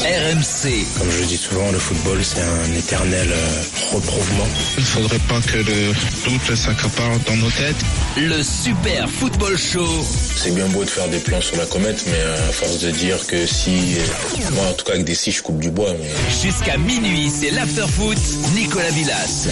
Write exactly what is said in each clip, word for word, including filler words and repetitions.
R M C. Comme je dis souvent, le football, c'est un éternel euh, reprouvement. Il ne faudrait pas que le doute s'accapare dans nos têtes. Le Super Football Show. C'est bien beau de faire des plans sur la comète, mais euh, à force de dire que si... Euh, moi, en tout cas, avec des scies, je coupe du bois. Mais... Jusqu'à minuit, c'est l'Afterfoot. Nicolas Villas.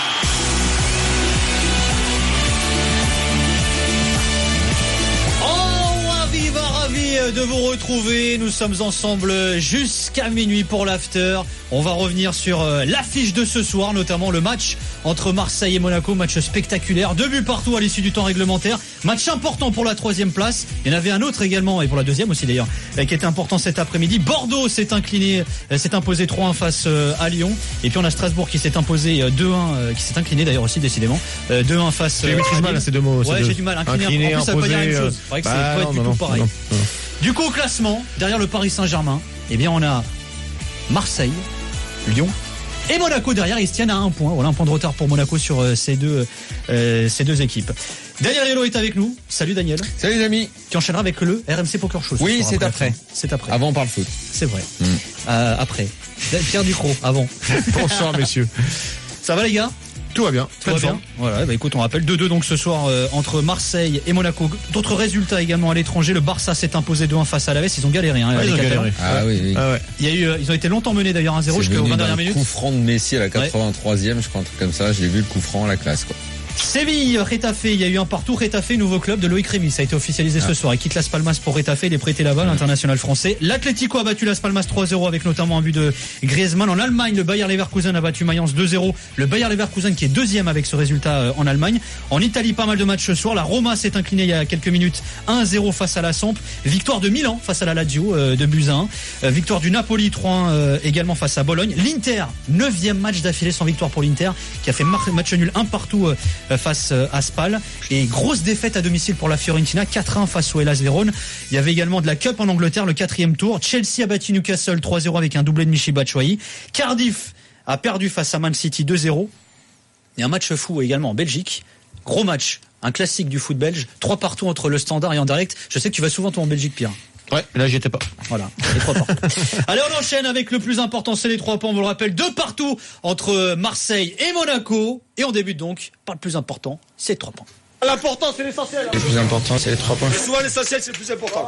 De vous retrouver, nous sommes ensemble jusqu'à minuit pour l'after. On va revenir sur l'affiche de ce soir, notamment le match entre Marseille et Monaco, match spectaculaire, deux buts partout à l'issue du temps réglementaire, match important pour la troisième place. Il y en avait un autre également, et pour la deuxième aussi d'ailleurs, qui était important cet après-midi. Bordeaux s'est incliné, s'est imposé trois un face à Lyon, et puis on a Strasbourg qui s'est imposé deux un, qui s'est incliné d'ailleurs aussi décidément, deux un face. J'ai maîtrise mal ces deux mots. Ouais, j'ai du mal. Incliné, incliné en plus, ça veut pas dire la même chose. C'est vrai que bah, c'est pas non, du non, tout non, pareil. Non, non. Du coup, au classement, derrière le Paris Saint-Germain, eh bien, on a Marseille, Lyon et Monaco derrière. Ils se tiennent à un point. Voilà, un point de retard pour Monaco sur euh, ces deux, euh, ces deux équipes. Daniel Riolo est avec nous. Salut Daniel. Salut les amis. Qui enchaînera avec le R M C Poker Show. Oui, c'est après. après. C'est après. Avant, on parle foot. C'est vrai. Mm. Euh, après. Pierre Ducrot, avant. Bonsoir, messieurs. Ça va les gars? Tout va bien, tout va bien. Voilà, bah écoute, on rappelle deux deux donc ce soir euh, entre Marseille et Monaco. D'autres résultats également à l'étranger. Le Barça s'est imposé deux un face à l'Aves. Ils ont galéré. Hein, ouais, ils ont galéré. Ah oui. oui. Ah ouais. Il y a eu, euh, ils ont été longtemps menés d'ailleurs un zéro jusqu'aux vingt dernières minutes. Coup franc de Messi à la quatre-vingt-troisième, ouais. Je crois un truc comme ça. Je l'ai vu le coup franc à la classe quoi. Séville, Retafe, il y a eu un partout. Retafe, nouveau club de Loïc Rémy. Ça a été officialisé ah. ce soir. Il quitte Las Palmas pour Retafe. Il est prêté là-bas, l'international français. L'Atlético a battu Las Palmas trois zéro avec notamment un but de Griezmann. En Allemagne, le Bayer Leverkusen a battu Mayence deux zéro. Le Bayer Leverkusen qui est deuxième avec ce résultat en Allemagne. En Italie, pas mal de matchs ce soir. La Roma s'est inclinée il y a quelques minutes un zéro face à la Samp. Victoire de Milan face à la Lazio euh, de buts à un. Euh, victoire du Napoli trois un euh, également face à Bologne. L'Inter, neuvième match d'affilée sans victoire pour l'Inter qui a fait match nul un partout euh, face euh, à Spal, et grosse défaite à domicile pour la Fiorentina quatre un face au Hellas Vérone. Il y avait également de la Cup en Angleterre, le quatrième tour. Chelsea a battu Newcastle trois zéro avec un doublé de Michy Batshuayi. Cardiff a perdu face à Man City deux zéro. Et un match fou également en Belgique, gros match, un classique du foot belge, trois partout entre le Standard et Anderlecht. Je sais que tu vas souvent toi en Belgique, Pierre. Ouais, là j'y étais pas. Voilà, les trois partout. Allez, on enchaîne avec le plus important, c'est les trois points. On vous le rappelle, deux partout entre Marseille et Monaco. Et on débute donc par le plus important, c'est les trois points. L'important, c'est l'essentiel. Le plus important, c'est les trois points. Et souvent, l'essentiel, c'est le plus important.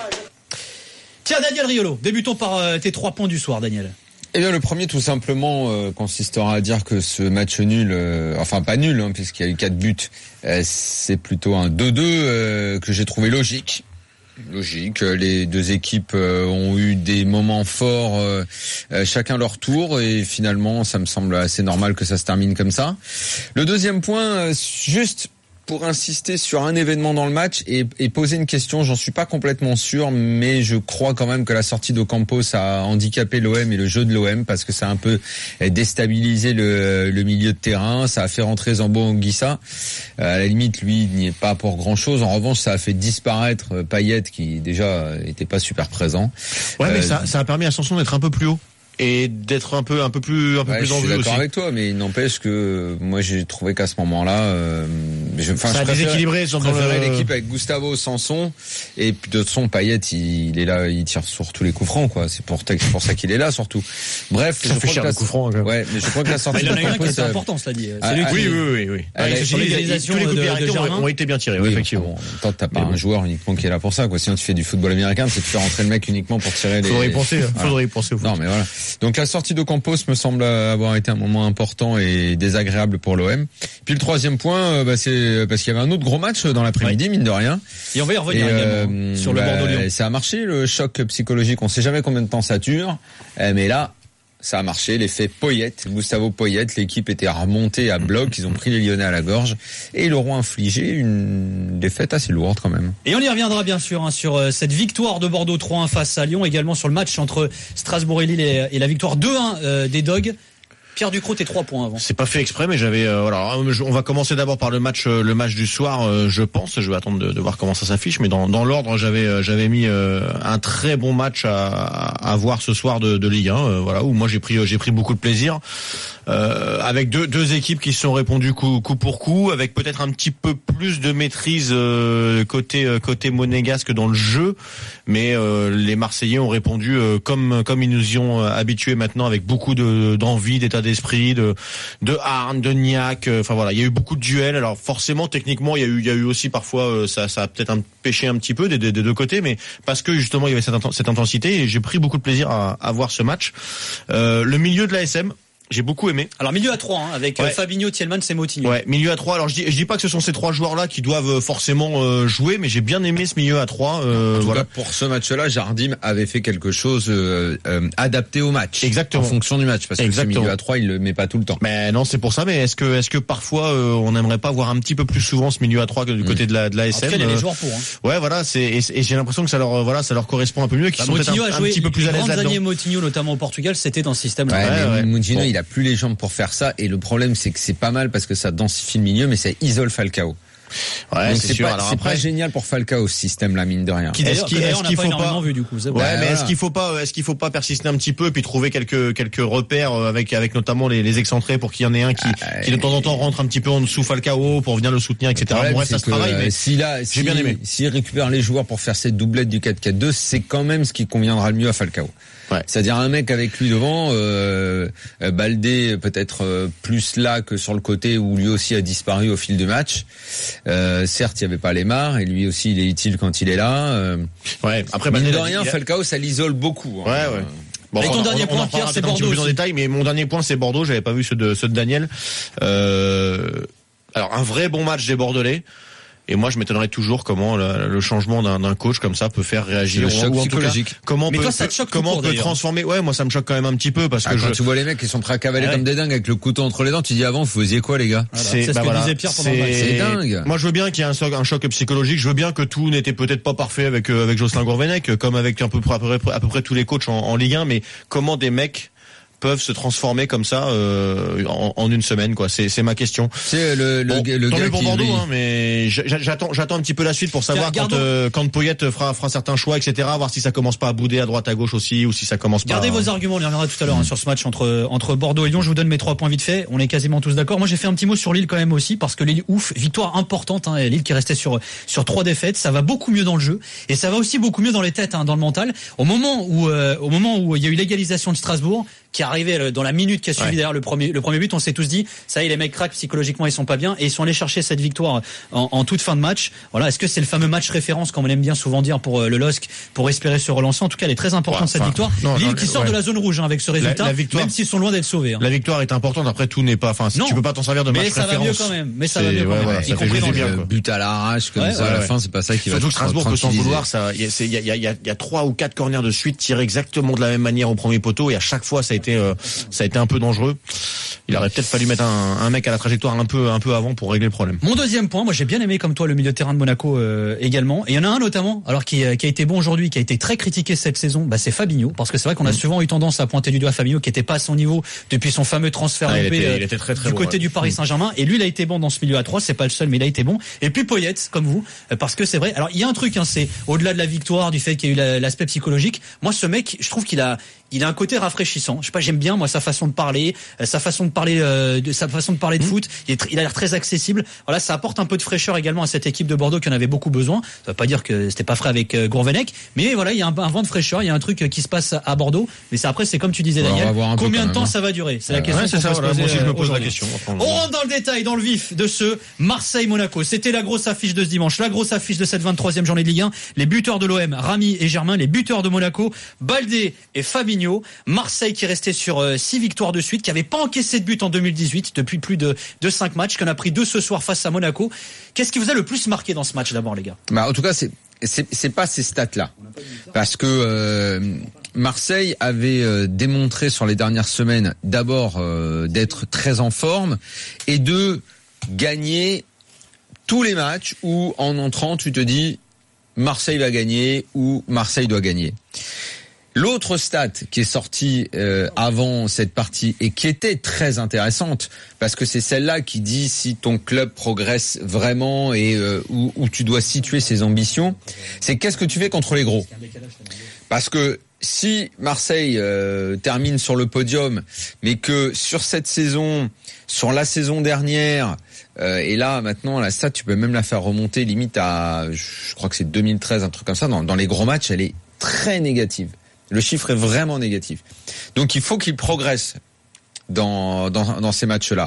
Tiens, Daniel Riolo, débutons par euh, tes trois points du soir, Daniel. Eh bien, le premier, tout simplement, euh, consistera à dire que ce match nul, euh, enfin pas nul, hein, puisqu'il y a eu quatre buts, euh, c'est plutôt un deux deux euh, que j'ai trouvé logique. Logique, les deux équipes ont eu des moments forts, euh, chacun leur tour, et finalement ça me semble assez normal que ça se termine comme ça. Le deuxième point, juste pour insister sur un événement dans le match et, et poser une question, j'en suis pas complètement sûr, mais je crois quand même que la sortie d'Ocampos a handicapé l'O M et le jeu de l'O M, parce que ça a un peu déstabilisé le, le milieu de terrain, ça a fait rentrer Zambo Anguissa. À la limite, lui, il n'y est pas pour grand-chose. En revanche, ça a fait disparaître Payet, qui déjà était pas super présent. Ouais, mais euh, ça, ça a permis à Sanson d'être un peu plus haut. Et d'être un peu un peu plus un peu ouais, plus en vue aussi. Je suis d'accord avec toi, mais il n'empêche que moi j'ai trouvé qu'à ce moment-là, euh, je, enfin, ça je a déséquilibré. Je préférais le... l'équipe avec Gustavo, Sanson, et puis de toute façon Payet, il, il est là, il tire sur tous les coups francs, quoi. C'est pour, c'est pour ça qu'il est là surtout. Bref, ça je fait cher le coup franc. Ouais, mais je crois que la sortie. Il y en a un qui est important, cela dit. C'est lui qui. Oui, oui, oui, oui. Avec les réalisations de, de Germain ont été bien tirées, oui, effectivement. Bon, t'as pas un joueur uniquement qui est là pour ça, quoi. Sinon tu fais du football américain, c'est de faire rentrer le mec uniquement pour tirer les. Faudrait y penser. Faudrait y penser au foot. Non, mais voilà. Donc la sortie de Campos me semble avoir été un moment important et désagréable pour l'O M. Puis le troisième point, bah, c'est parce qu'il y avait un autre gros match dans l'après-midi, ouais. mine de rien. Et on va y revenir et, également euh, sur le bah, Bordeaux-Lyon. Ça a marché, le choc psychologique. On sait jamais combien de temps ça dure, mais là, ça a marché. L'effet Poyet, Gustavo Poyet, l'équipe était remontée à bloc. Ils ont pris les Lyonnais à la gorge et ils leur ont infligé une défaite assez lourde quand même. Et on y reviendra bien sûr hein, sur euh, cette victoire de Bordeaux trois un face à Lyon, également sur le match entre Strasbourg et Lille et, et la victoire deux un euh, des Dogs. Pierre Ducrot, t'es trois points avant. C'est pas fait exprès, mais j'avais. Euh, voilà, on va commencer d'abord par le match, euh, le match du soir. Euh, je pense. Je vais attendre de, de voir comment ça s'affiche, mais dans, dans l'ordre, j'avais, euh, j'avais mis euh, un très bon match à, à voir ce soir de, de Ligue un. Euh, voilà, où moi j'ai pris, j'ai pris beaucoup de plaisir. euh, avec deux, deux équipes qui se sont répondues coup, coup pour coup, avec peut-être un petit peu plus de maîtrise euh, côté euh, côté monégasque dans le jeu, mais euh, les Marseillais ont répondu euh, comme comme ils nous y ont habitués maintenant, avec beaucoup de d'envie, d'état d'esprit, de de hargne, de niaque. Enfin voilà, il y a eu beaucoup de duels. Alors forcément, techniquement, il y a eu il y a eu aussi parfois euh, ça ça a peut-être un pêché un petit peu des, des, des deux côtés, mais parce que justement il y avait cette, cette intensité, et j'ai pris beaucoup de plaisir à, à voir ce match. Euh, le milieu de l'A S M, j'ai beaucoup aimé. Alors milieu à trois, hein, avec ouais. Fabinho, Thielmans et Moutinho. Ouais, milieu à trois. Alors je dis, je dis pas que ce sont ces trois joueurs-là qui doivent forcément euh, jouer, mais j'ai bien aimé ce milieu à trois. Euh, en tout voilà. cas, pour ce match-là, Jardim avait fait quelque chose euh, euh, adapté au match. Exactement. En fonction du match, parce Exactement. que ce milieu à trois, il le met pas tout le temps. Mais non, c'est pour ça. Mais est-ce que, est-ce que parfois euh, on n'aimerait pas voir un petit peu plus souvent ce milieu à trois que du mmh. côté de la de la S M? En tout cas, il y a les joueurs pour. Hein. Ouais, voilà. C'est et, et j'ai l'impression que ça leur voilà, ça leur correspond un peu mieux, qu'ils bah, sont peut-être un, un petit peu plus à l'aise là-dedans. Moutinho, notamment au Portugal, c'était dans ce système-là. Ouais, ouais, mais ouais. Moutinho, Bon. il a plus les jambes pour faire ça, et le problème c'est que c'est pas mal parce que ça densifie le milieu, mais ça isole Falcao. Ouais, donc c'est, c'est sûr. pas, Alors c'est après, pas génial pour Falcao ce système-là, mine de rien. Qui d'ailleurs, est-ce qu'il, est-ce est-ce qu'il qu'il faut pas vu du coup. Ouais, ouais, mais voilà. est-ce qu'il faut pas, est-ce qu'il faut pas persister un petit peu, et puis trouver quelques quelques repères avec avec notamment les, les excentrés, pour qu'il y en ait un qui ah, qui de temps en temps rentre un petit peu en dessous Falcao pour venir le soutenir, et cetera. Bon, bref, ça se travaille, mais s'il a, j'ai s'il, bien aimé. S'il récupère les joueurs pour faire cette doublette du quatre quatre deux, c'est quand même ce qui conviendra le mieux à Falcao. Ouais. C'est-à-dire un mec avec lui devant, euh, Baldé peut-être euh, plus là que sur le côté où lui aussi a disparu au fil du match. Euh, certes, il y avait pas Lemar, et lui aussi il est utile quand il est là. Euh, ouais. Après, mine bah, de a, rien, a... Falcao, ça l'isole beaucoup. Ouais, hein. ouais. Bon, et ton on, dernier on, point, on Pierre, c'est un Bordeaux. Un petit peu plus en détail, mais mon dernier point, c'est Bordeaux. J'avais pas vu ceux de ceux de Daniel. Euh, alors un vrai bon match des Bordelais. Et moi, je m'étonnerais toujours comment le, le changement d'un, d'un coach comme ça peut faire réagir. C'est le choc ou en tout cas, psychologique. comment mais peut, toi, ça te choque comment court, peut d'ailleurs. transformer. Ouais, moi, ça me choque quand même un petit peu, parce Ah, que quand je. tu vois les mecs qui sont prêts à cavaler ah ouais. comme des dingues avec le couteau entre les dents, tu dis avant, vous faisiez quoi, les gars? Voilà. C'est, c'est ce bah que voilà, disait Pierre pendant c'est, le match. C'est dingue. Moi, je veux bien qu'il y ait un choc, un choc psychologique. Je veux bien que tout n'était peut-être pas parfait avec euh, avec Jocelyn Gourvenec, comme avec un peu à peu près, à peu près tous les coachs en, en Ligue un. Mais comment des mecs peuvent se transformer comme ça euh, en, en une semaine, quoi. C'est, c'est ma question. C'est le, le, Bon, le tant gars mieux pour qui Bordeaux, rit. hein, mais j'attends, j'attends un petit peu la suite pour savoir Tiens, quand, euh, quand Poyet fera, fera certains choix, et cetera. Voir si ça commence pas à bouder à droite, à gauche aussi, ou si ça commence pas. Gardez à... vos arguments, on y reviendra tout à l'heure hein, sur ce match entre entre Bordeaux et Lyon. Je vous donne mes trois points vite fait. On est quasiment tous d'accord. Moi, j'ai fait un petit mot sur Lille quand même aussi, parce que Lille, ouf, victoire importante. Hein, Lille qui restait sur sur trois défaites. Ça va beaucoup mieux dans le jeu, et ça va aussi beaucoup mieux dans les têtes, hein, dans le mental. Au moment où euh, au moment où il y a eu l'égalisation de Strasbourg, qui est arrivé dans la minute qui a suivi ouais. derrière le premier le premier but, on s'est tous dit ça y est, les mecs craquent psychologiquement, ils sont pas bien, et ils sont allés chercher cette victoire en, en toute fin de match. Voilà, est-ce que c'est le fameux match référence, comme on aime bien souvent dire pour euh, le L O S C, pour espérer se relancer? En tout cas, elle est très importante, ouais, cette victoire. Non, Lille non, qui sort ouais. de la zone rouge hein, avec ce résultat, la, la victoire, même s'ils sont loin d'être sauvés. Hein. La victoire est importante. Après, tout n'est pas. Enfin, si tu peux pas t'en servir de match référence. Mais ça va mieux quand même. Mais ça va mieux quand même. Ouais, y compris dans le but à l'arrache comme ça à la fin, c'est pas ça qui va. Surtout que Strasbourg peut s'en vouloir. Ça, il y a il y a il y a trois ou quatre corners de suite tirés exactement de la même manière au premier poteau, et à chaque fois ça a été ça a été un peu dangereux. Il aurait peut-être fallu mettre un, un mec à la trajectoire un peu un peu avant pour régler le problème. Mon deuxième point, moi j'ai bien aimé comme toi le milieu de terrain de Monaco euh, également. Et il y en a un notamment, alors qui, qui a été bon aujourd'hui, qui a été très critiqué cette saison, bah c'est Fabinho, parce que c'est vrai qu'on a mmh. souvent eu tendance à pointer du doigt Fabinho qui était pas à son niveau depuis son fameux transfert ah, loupé, il était, euh, il était très, très du bon, côté ouais. du Paris Saint-Germain. Et lui il a été bon dans ce milieu à trois, c'est pas le seul, mais il a été bon. Et puis Poyet, comme vous, parce que c'est vrai. Alors il y a un truc, hein, c'est au-delà de la victoire, du fait qu'il y a eu la, l'aspect psychologique. Moi ce mec, je trouve qu'il a il a un côté rafraîchissant. Je sais pas, j'aime bien moi sa façon de parler, sa façon de parler, euh, de sa façon de parler de mmh. foot. Il, est, il a l'air très accessible. Voilà, ça apporte un peu de fraîcheur également à cette équipe de Bordeaux qui en avait beaucoup besoin. Ça veut pas dire que c'était pas frais avec euh, Gourvenec, mais voilà, il y a un, un vent de fraîcheur, il y a un truc qui se passe à Bordeaux. Mais c'est après, c'est comme tu disais, Daniel. Combien de temps hein. ça va durer? C'est ouais, la question ouais, c'est qu'on ça, peut voilà, se poser. Moi aussi, je me pose aujourd'hui. la question. On rentre dans le détail, dans le vif de ce Marseille-Monaco. C'était la grosse affiche de ce dimanche, la grosse affiche de cette vingt-troisième journée de Ligue un. Les buteurs de l'O M, Rami et Germain, les buteurs de Monaco, Baldé et Fabinho. Marseille qui restait sur euh, six victoires de suite, qui avait pas encaissé de but en deux mille dix-huit depuis plus de, de cinq matchs, qu'on a pris deux ce soir face à Monaco. Qu'est-ce qui vous a le plus marqué dans ce match d'abord, les gars? Bah, en tout cas, c'est, c'est, c'est pas ces stats-là. Parce que euh, Marseille avait euh, démontré sur les dernières semaines d'abord euh, d'être très en forme et de gagner tous les matchs où en entrant tu te dis Marseille va gagner ou Marseille doit gagner. L'autre stat qui est sortie euh, avant cette partie et qui était très intéressante, parce que c'est celle-là qui dit si ton club progresse vraiment et euh, où, où tu dois situer ses ambitions, c'est qu'est-ce que tu fais contre les gros. Parce que si Marseille euh, termine sur le podium, mais que sur cette saison, sur la saison dernière, euh, et là maintenant la stat, tu peux même la faire remonter limite à, je crois que c'est deux mille treize, un truc comme ça, dans, dans les gros matchs, elle est très négative. Le chiffre est vraiment négatif. Donc il faut qu'il progresse dans, dans, dans ces matchs-là.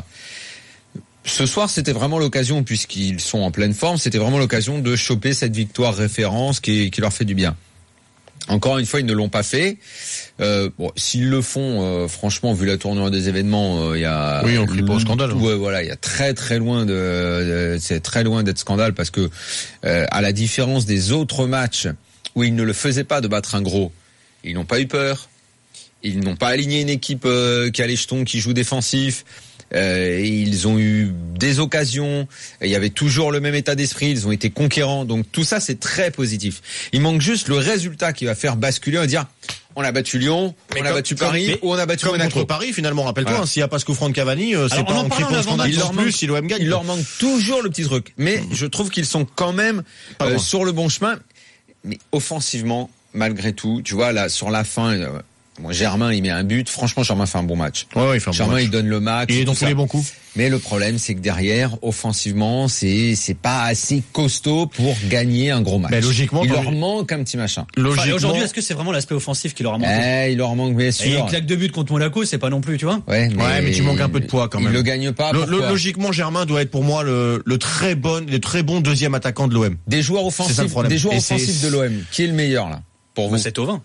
Ce soir, c'était vraiment l'occasion, puisqu'ils sont en pleine forme, c'était vraiment l'occasion de choper cette victoire référence qui, qui leur fait du bien. Encore une fois, ils ne l'ont pas fait. Euh, bon, s'ils le font, euh, franchement, vu la tournure des événements, il euh, y a. Oui, on crie pas au scandale. Ouais, voilà, il y a très très loin de, de c'est très loin d'être scandale parce que, euh, à la différence des autres matchs où ils ne le faisaient pas de battre un gros, ils n'ont pas eu peur. Ils n'ont pas aligné une équipe euh, qui a les jetons, qui joue défensif. Euh, ils ont eu des occasions, il y avait toujours le même état d'esprit, ils ont été conquérants, donc tout ça c'est très positif. Il manque juste le résultat qui va faire basculer, on va dire on a battu Lyon, mais on comme, a battu Paris, mais, ou on a battu comme Monaco. Contre Paris finalement, rappelle-toi, voilà. hein, s'il n'y a pas ce coup franc de Cavani, euh, c'est Alors, pas en un cri parlant pour le scandale, il leur plus manque, si l'O M gagne. Il leur manque toujours le petit truc, mais mmh. je trouve qu'ils sont quand même euh, sur le bon chemin, mais offensivement, malgré tout, tu vois là sur la fin... Euh, Bon, Germain, il met un but. Franchement, Germain fait un bon match. Ouais, ouais, il fait un Germain, bon match. il donne le max. Il est dans tous les bons coups. Mais le problème, c'est que derrière, offensivement, c'est c'est pas assez costaud pour gagner un gros match. Ben, logiquement, il leur vu... manque un petit machin. Logiquement... Enfin, aujourd'hui, est-ce que c'est vraiment l'aspect offensif qui leur a manqué? Eh, il leur manque bien sûr. Et une claque de but contre Monaco, c'est pas non plus, tu vois. Ouais, mais, ouais, mais tu manques un peu de poids quand même. Il le gagne pas. Le, le, logiquement, Germain doit être pour moi le, le très bon, le très bon deuxième attaquant de l'O M. Des joueurs offensifs, des joueurs Et offensifs de l'O M. Qui est le meilleur là pour vous? C'est Thauvin.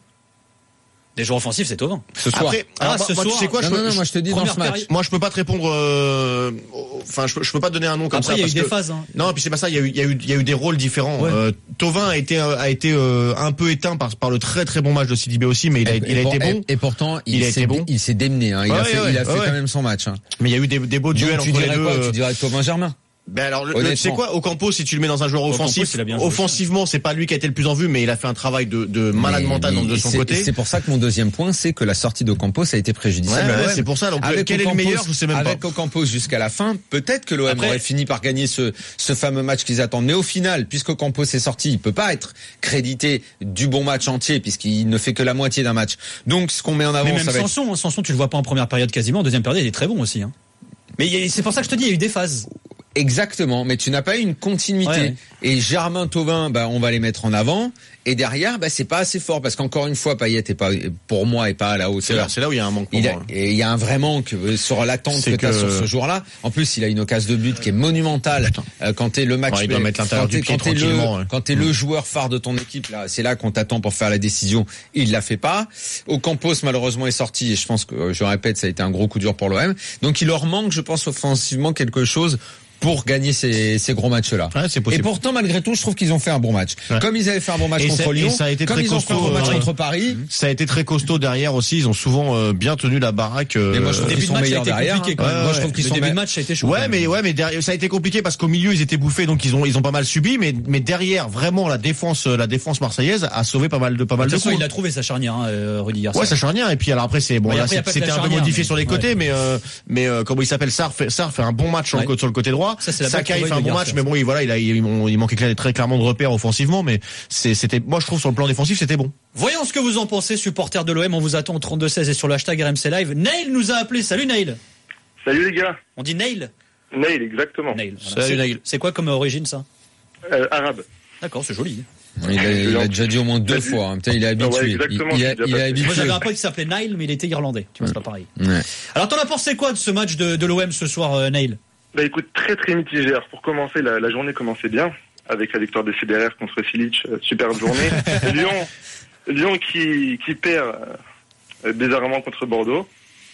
Des joueurs offensifs, c'est Thauvin. Ce soir. Après, ah, alors, ce moi, soir. Tu sais quoi, non, je peux, non, non, moi je te dis dans ce match. Période. Moi, je peux pas te répondre. Euh, enfin, je, je peux pas te donner un nom comme Après, ça. il y a eu parce des que, phases. Hein. Non, et puis c'est pas ça. Il y a eu, il y a eu, il y a eu des rôles différents. Ouais. Euh, Thauvin a été, a été euh, un peu éteint par, par le très très bon match de Sidibé aussi, mais il a, et, il a et été pour, bon. Et, et pourtant, il, il a été bon. Il s'est démené. Hein. Il ouais, a fait, ouais, il a fait ouais. quand même son match. Hein. Mais il y a eu des, des beaux duels Donc, entre tu les deux. Quoi, euh... Tu dirais Thauvin Germain. Ben alors, le, tu sais quoi, Ocampo, si tu le mets dans un joueur offensif, Ocampo, offensivement, c'est pas lui qui a été le plus en vue, mais il a fait un travail de, de malade mental de son côté. C'est pour ça que mon deuxième point, c'est que la sortie d'Ocampo, ça a été préjudiciable. Ouais, ouais, c'est pour ça. Donc, avec quel Ocampos, est le meilleur, je sais même avec pas. Avec Ocampo jusqu'à la fin, peut-être que l'O M Après, aurait fini par gagner ce, ce fameux match qu'ils attendent. Mais au final, puisqu'Ocampo est sorti, il peut pas être crédité du bon match entier, puisqu'il ne fait que la moitié d'un match. Donc, ce qu'on met en avant, mais même ça va Sanson, être... Sanson, tu le vois pas en première période quasiment, en deuxième période, il est très bon aussi. Hein. Mais c'est pour ça que je te dis, il y a eu des phases. Exactement, mais tu n'as pas eu une continuité. Ouais, ouais. Et Germain, Thauvin, bah, on va les mettre en avant. Et derrière, bah, c'est pas assez fort parce qu'encore une fois, Payet est pas, pour moi, est pas à la hauteur. C'est là, c'est là où il y a un manque. Pour il a, moi. et il y a un vrai manque sur l'attente que, que... tu as sur ce jour-là. En plus, il a une occasion de but qui est monumentale. Euh, quand t'es le match, ouais, il doit mettre l'intérieur du pied quand t'es le, ouais. quand t'es mmh. le joueur phare de ton équipe, là, c'est là qu'on t'attend pour faire la décision. Il la fait pas. Ocampos, malheureusement, est sorti et je pense que, je répète, ça a été un gros coup dur pour l'O M. Donc, il leur manque, je pense, offensivement quelque chose pour gagner ces, ces gros matchs-là. Ouais, c'est possible. Et pourtant, malgré tout, je trouve qu'ils ont fait un bon match. Ouais. Comme ils avaient fait un bon match et contre Lyon, ça a été comme très ils ont costaud, fait un bon match euh, contre Paris. Ça a été très costaud derrière aussi. Ils ont souvent euh, bien tenu la baraque. Euh, mais moi, je trouve qu'ils sont meilleurs derrière. Hein. Ouais, moi, ouais, je trouve qu'ils le sont début me... de match, ça a été chaud. Ouais, mais ouais, mais derrière, ça a été compliqué parce qu'au milieu, ils étaient bouffés, donc ils ont ils ont pas mal subi. Mais mais derrière, vraiment, la défense la défense marseillaise a sauvé pas mal de pas mal de, de coups. Il a trouvé sa charnière, hein, Rudy Garcia. Ouais, sa charnière. Et puis alors après, c'est bon, là, c'était un peu modifié sur les côtés, mais mais comment il s'appelle, Sarr fait Sarr fait un bon match sur le côté droit. Sakai fait un bon match, mais bon, voilà, il a, il, il manquait très clairement de repères offensivement, mais c'était, moi je trouve sur le plan défensif c'était bon. Voyons ce que vous en pensez, supporters de l'O M. On vous attend au trente-deux seize et sur le hashtag R M C Live. Nail nous a appelé. Salut Nail. Salut les gars. On dit Nail. Nail, exactement. Nail. Voilà. Salut Nail. C'est quoi comme origine ça? euh, Arabe. D'accord, c'est joli. Il a, il a déjà dit au moins deux il fois. Hein. Putain, il est habitué. Ouais, il, il, a, il est habitué. Moi j'avais un pote qui s'appelait Nail, mais il était irlandais. Tu vois, c'est pas pareil. Ouais. Alors t'en as pensé quoi de ce match de, de l'O M ce soir, euh, Nail? Bah écoute, très très mitigé. Alors pour commencer, la, la journée commençait bien avec la victoire de Federer contre Silic, euh, superbe journée. Lyon, Lyon qui qui perd euh, bizarrement contre Bordeaux.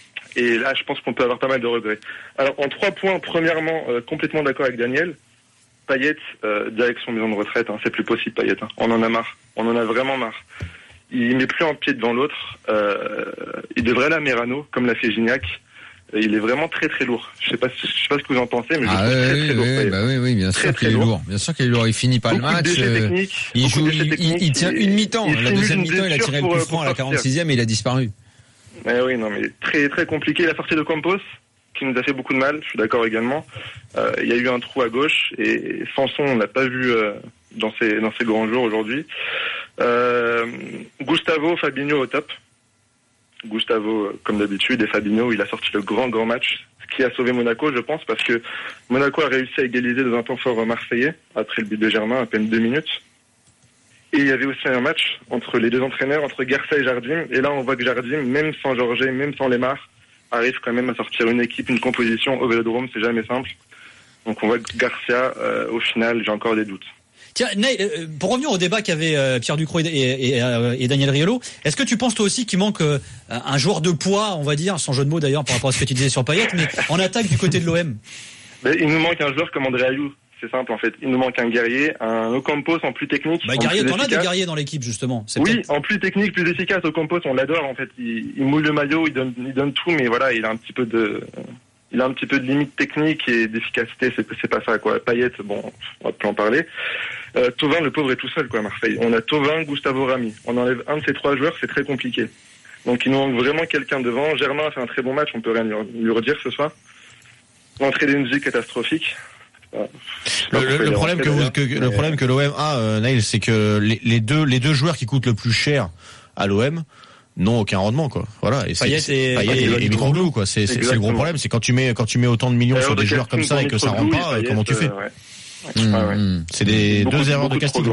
Et là, je pense qu'on peut avoir pas mal de regrets. Alors en trois points, premièrement, euh, complètement d'accord avec Daniel. Payet, euh, direction maison de retraite, hein, c'est plus possible Payet. Hein. On en a marre, on en a vraiment marre. Il met plus un pied devant l'autre. Euh, il devrait aller à Merano, comme l'a fait Gignac. Il est vraiment très très lourd. Je sais pas, je sais pas ce que vous en pensez, mais je ah trouve oui, très oui, très lourd. Oui, bah oui, oui, bien très, sûr très qu'il est lourd. lourd. Bien sûr qu'il est lourd. Il finit pas beaucoup le match. De déchets euh, techniques, il joue, il, techniques, il, il tient une mi-temps. Il La deuxième mi-temps, il a tiré pour, le coup franc à la quarante-sixième et il a disparu. Eh oui, non, mais très très compliqué. La sortie de Campos, qui nous a fait beaucoup de mal. Je suis d'accord également. Euh, il y a eu un trou à gauche et Sanson, on l'a pas vu euh, dans ses dans ses grands jours aujourd'hui. Euh, Gustavo, Fabinho au top. Gustavo, comme d'habitude, et Fabinho, il a sorti le grand, grand match, ce qui a sauvé Monaco, je pense, parce que Monaco a réussi à égaliser dans un temps fort marseillais, après le but de Germain, à peine deux minutes. Et il y avait aussi un match entre les deux entraîneurs, entre Garcia et Jardim. Et là, on voit que Jardim, même sans Jorge, même sans Lemar, arrive quand même à sortir une équipe, une composition au Vélodrome. C'est jamais simple. Donc on voit que Garcia, euh, au final, j'ai encore des doutes. Tiens, Neil, euh, pour revenir au débat qu'avaient euh, Pierre Ducrot et, et, et, euh, et Daniel Riolo, est-ce que tu penses toi aussi qu'il manque euh, un joueur de poids, on va dire, sans jeu de mots d'ailleurs par rapport à ce que tu disais sur Payet, mais en attaque du côté de l'O M? Ben, il nous manque un joueur comme André Ayou. C'est simple en fait. Il nous manque un guerrier, un Ocampos en plus technique. Bah, guerrier, t'en as des guerriers dans l'équipe justement. C'est oui, peut-être... en plus technique, plus efficace. Ocampos, on l'adore en fait. Il, il mouille le maillot, il donne, il donne tout, mais voilà, il a un petit peu de, il a un petit peu de limite technique et d'efficacité. C'est, c'est pas ça quoi. Payet, bon, on va plus en parler. Euh, Thauvin, le pauvre est tout seul quoi à Marseille. On a Thauvin, Gustavo, Rami. On enlève un de ces trois joueurs, c'est très compliqué. Donc il nous manque vraiment quelqu'un devant. Germain a fait un très bon match, on peut rien lui, lui redire ce soir. L'entrée d'Enzi catastrophique. Le, le, le problème que, vous, que le problème que l'O M a, euh, Naïl, c'est que les, les deux les deux joueurs qui coûtent le plus cher à l'O M n'ont aucun rendement quoi. Voilà. Et Payet c'est, et, Payet et, et, et Mitroglou quoi. C'est, c'est, c'est le gros problème, c'est quand tu mets quand tu mets autant de millions sur des joueurs comme ça et que ça rentre pas, Payet, comment tu fais euh, ouais. Mmh, ah ouais. C'est des beaucoup, deux erreurs de casting.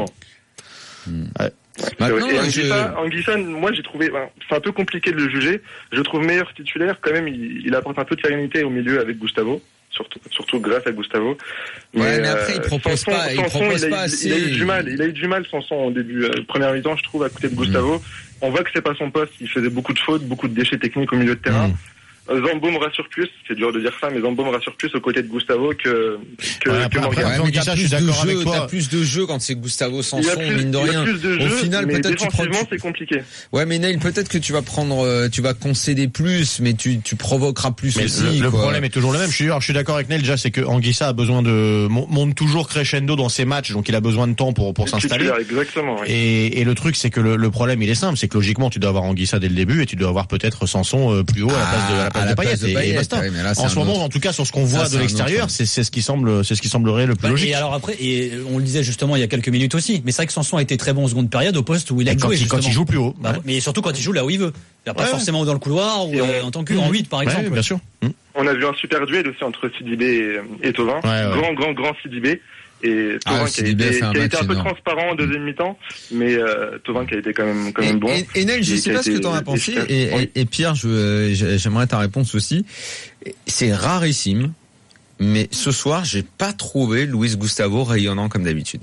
Mmh. Ouais. Maintenant, et Anguissa, je... Anguissa, moi j'ai trouvé, ben, c'est un peu compliqué de le juger. Je le trouve meilleur titulaire. Quand même, il, il apporte un peu de sérénité au milieu avec Gustavo. Surtout, surtout grâce à Gustavo. Mais, ouais, mais après, il propose Sanson, pas, il Sanson, propose il a, pas assez. Il a eu du mal, il a eu du mal, Sanson, au début, euh, première mi-temps, je trouve, à côté de Gustavo. Mmh. On voit que c'est pas son poste, il faisait beaucoup de fautes, beaucoup de déchets techniques au milieu de terrain. Mmh. Zambo me rassure plus, c'est dur de dire ça, mais Zambo me rassure plus aux côtés de Gustavo que, que, ouais, après, que après, ouais, mais ça, je suis d'accord avec toi. T'as plus de jeux quand c'est Gustavo Sanson, plus, mine de rien. Plus de Au jeu, final, mais peut-être tu prends. c'est compliqué. Ouais, mais Neil, peut-être que tu vas prendre, tu vas concéder plus, mais tu, tu provoqueras plus mais aussi. Le, le quoi. problème est toujours le même. Je suis, je suis d'accord avec Neil. Déjà, c'est que Anguissa a besoin de monte toujours crescendo dans ses matchs, donc il a besoin de temps pour pour s'installer. Exactement. Oui. Et, et le truc, c'est que le, le problème, il est simple, c'est que logiquement, tu dois avoir Anguissa dès le début et tu dois avoir peut-être Sanson plus haut à la place de, à la place à de la Payet. place de Payet. Et, et basta. Ouais, mais là, en ce moment, en tout cas, sur ce qu'on voit ça, de l'extérieur, c'est, c'est ce qui semble, c'est ce qui semblerait le plus bah, logique. Et alors après, et on le disait justement il y a quelques minutes aussi, mais c'est vrai que Sanson a été très bon en seconde période au poste où il a et joué. Quand il, quand il joue plus haut. Bah, ouais. Mais surtout quand il joue là où il veut. Pas ouais. forcément dans le couloir ou euh, en tant que en huit par exemple. Ouais, bien sûr. Mmh. On a vu un super duel aussi entre Sidibé et, et Thauvin. Ouais, ouais. Grand, grand, grand Sidibé. Et Thauvin ah, qui a été, qui a été un peu énorme. transparent en deuxième mi-temps, mais euh, Thauvin qui a été quand même, quand même et, bon. Et, et Nel, je sais pas ce que t'en as pensé, et, oui. et, et Pierre, je, j'aimerais ta réponse aussi. C'est rarissime, mais ce soir, j'ai pas trouvé Luis Gustavo rayonnant comme d'habitude.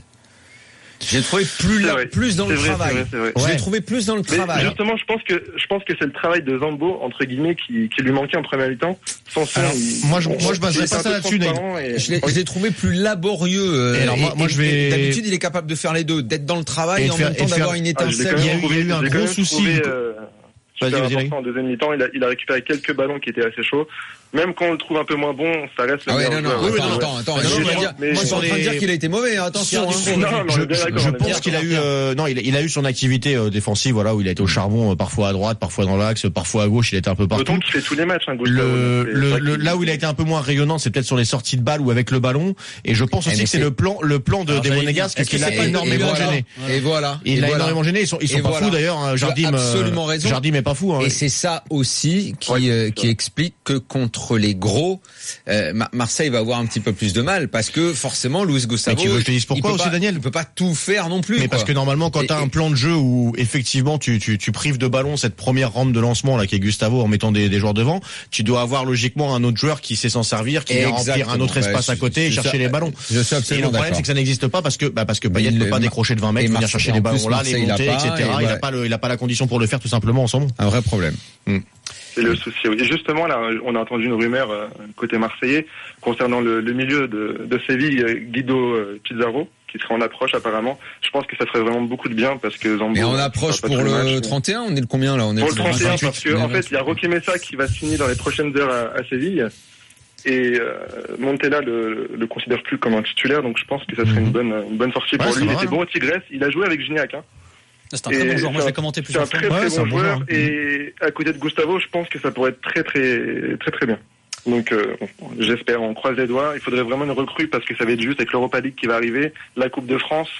J'ai trouvé plus là, vrai. plus dans c'est le vrai, travail. C'est vrai, c'est vrai. Ouais. J'ai trouvé plus dans le mais travail. Justement, je pense que je pense que c'est le travail de Zambo entre guillemets qui, qui lui manquait en première mi-temps. Sans son, alors, il, moi, je, moi, je baserais pas ça là-dessus. Et... Je, l'ai, je l'ai trouvé plus laborieux. Euh, et alors moi, et, moi, je vais. D'habitude, il est capable de faire les deux, d'être dans le travail et, et en faire, même temps d'avoir faire... une étincelle. Ah, il y a eu, il y a eu un gros souci. Trouvé, euh, super important en deuxième mi-temps, il a, il a récupéré quelques ballons qui étaient assez chauds. Même quand on le trouve un peu moins bon, ça reste le ah ouais, meilleur non, non, joueur. attends, attends, attends, attends, je, je, dire, moi, je suis en train de dire qu'il a été mauvais, attention. Hein. Non, je, je, je pense qu'il a eu, euh, non, il, il a eu son activité euh, défensive, voilà, où il a été au charbon, euh, parfois à droite, parfois dans l'axe, parfois à gauche, il était un peu partout. D'autant qu'il fait tous les matchs, hein, le, le, le, là où il a été un peu moins rayonnant, c'est peut-être sur les sorties de balles ou avec le ballon. Et je pense aussi que c'est le plan, le plan de, des Monégasques qui l'a énormément gêné. Et voilà. Il l'a énormément gêné. Ils sont, ils sont pas fous d'ailleurs. Jardim, absolument raison. Jardim est pas fou. Et c'est ça aussi qui, qui explique que contre les gros, Euh, Marseille va avoir un petit peu plus de mal parce que forcément Luis Gustavo. Mais tu veux que je te dise pourquoi aussi, pas, Daniel? Il peut pas tout faire non plus. Mais quoi. parce que normalement, quand t'as et, un plan de jeu où effectivement tu, tu, tu prives de ballon cette première rampe de lancement là qui est Gustavo en mettant des, des joueurs devant, tu dois avoir logiquement un autre joueur qui sait s'en servir, qui vient remplir un autre espace bah, à côté et chercher ça, les ballons. Je suis absolument et le problème d'accord. c'est que ça n'existe pas parce que bah parce que Payet ne peut pas décrocher de vingt mètres, venir chercher les ballons là, les monter, et cetera. Il a pas le, il a pas la condition pour le faire tout simplement en ce moment. Un vrai problème. C'est le souci. Et justement, là, on a entendu une rumeur euh, côté marseillais concernant le, le milieu de, de Séville, Guido euh, Pizarro, qui serait en approche apparemment. Je pense que ça ferait vraiment beaucoup de bien parce que Zambo. Mais on approche pour le match, trente et un, on est le combien là? On est pour le trente et un parce que en fait, il y a Roque Mesa qui va signer dans les prochaines heures à, à Séville. Et euh, Montella le, le considère plus comme un titulaire, donc je pense que ça serait une bonne, une bonne sortie pour ouais, lui. Il était bon au Tigres, il a joué avec Gignac. Hein. C'est un très bon joueur. Moi, je l'ai commenté plusieurs fois. C'est un très très ouais, bon joueur. Bon et à côté de Gustavo, je pense que ça pourrait être très très très très bien. Donc, euh, j'espère. On croise les doigts. Il faudrait vraiment une recrue parce que ça va être juste avec l'Europa League qui va arriver, la Coupe de France,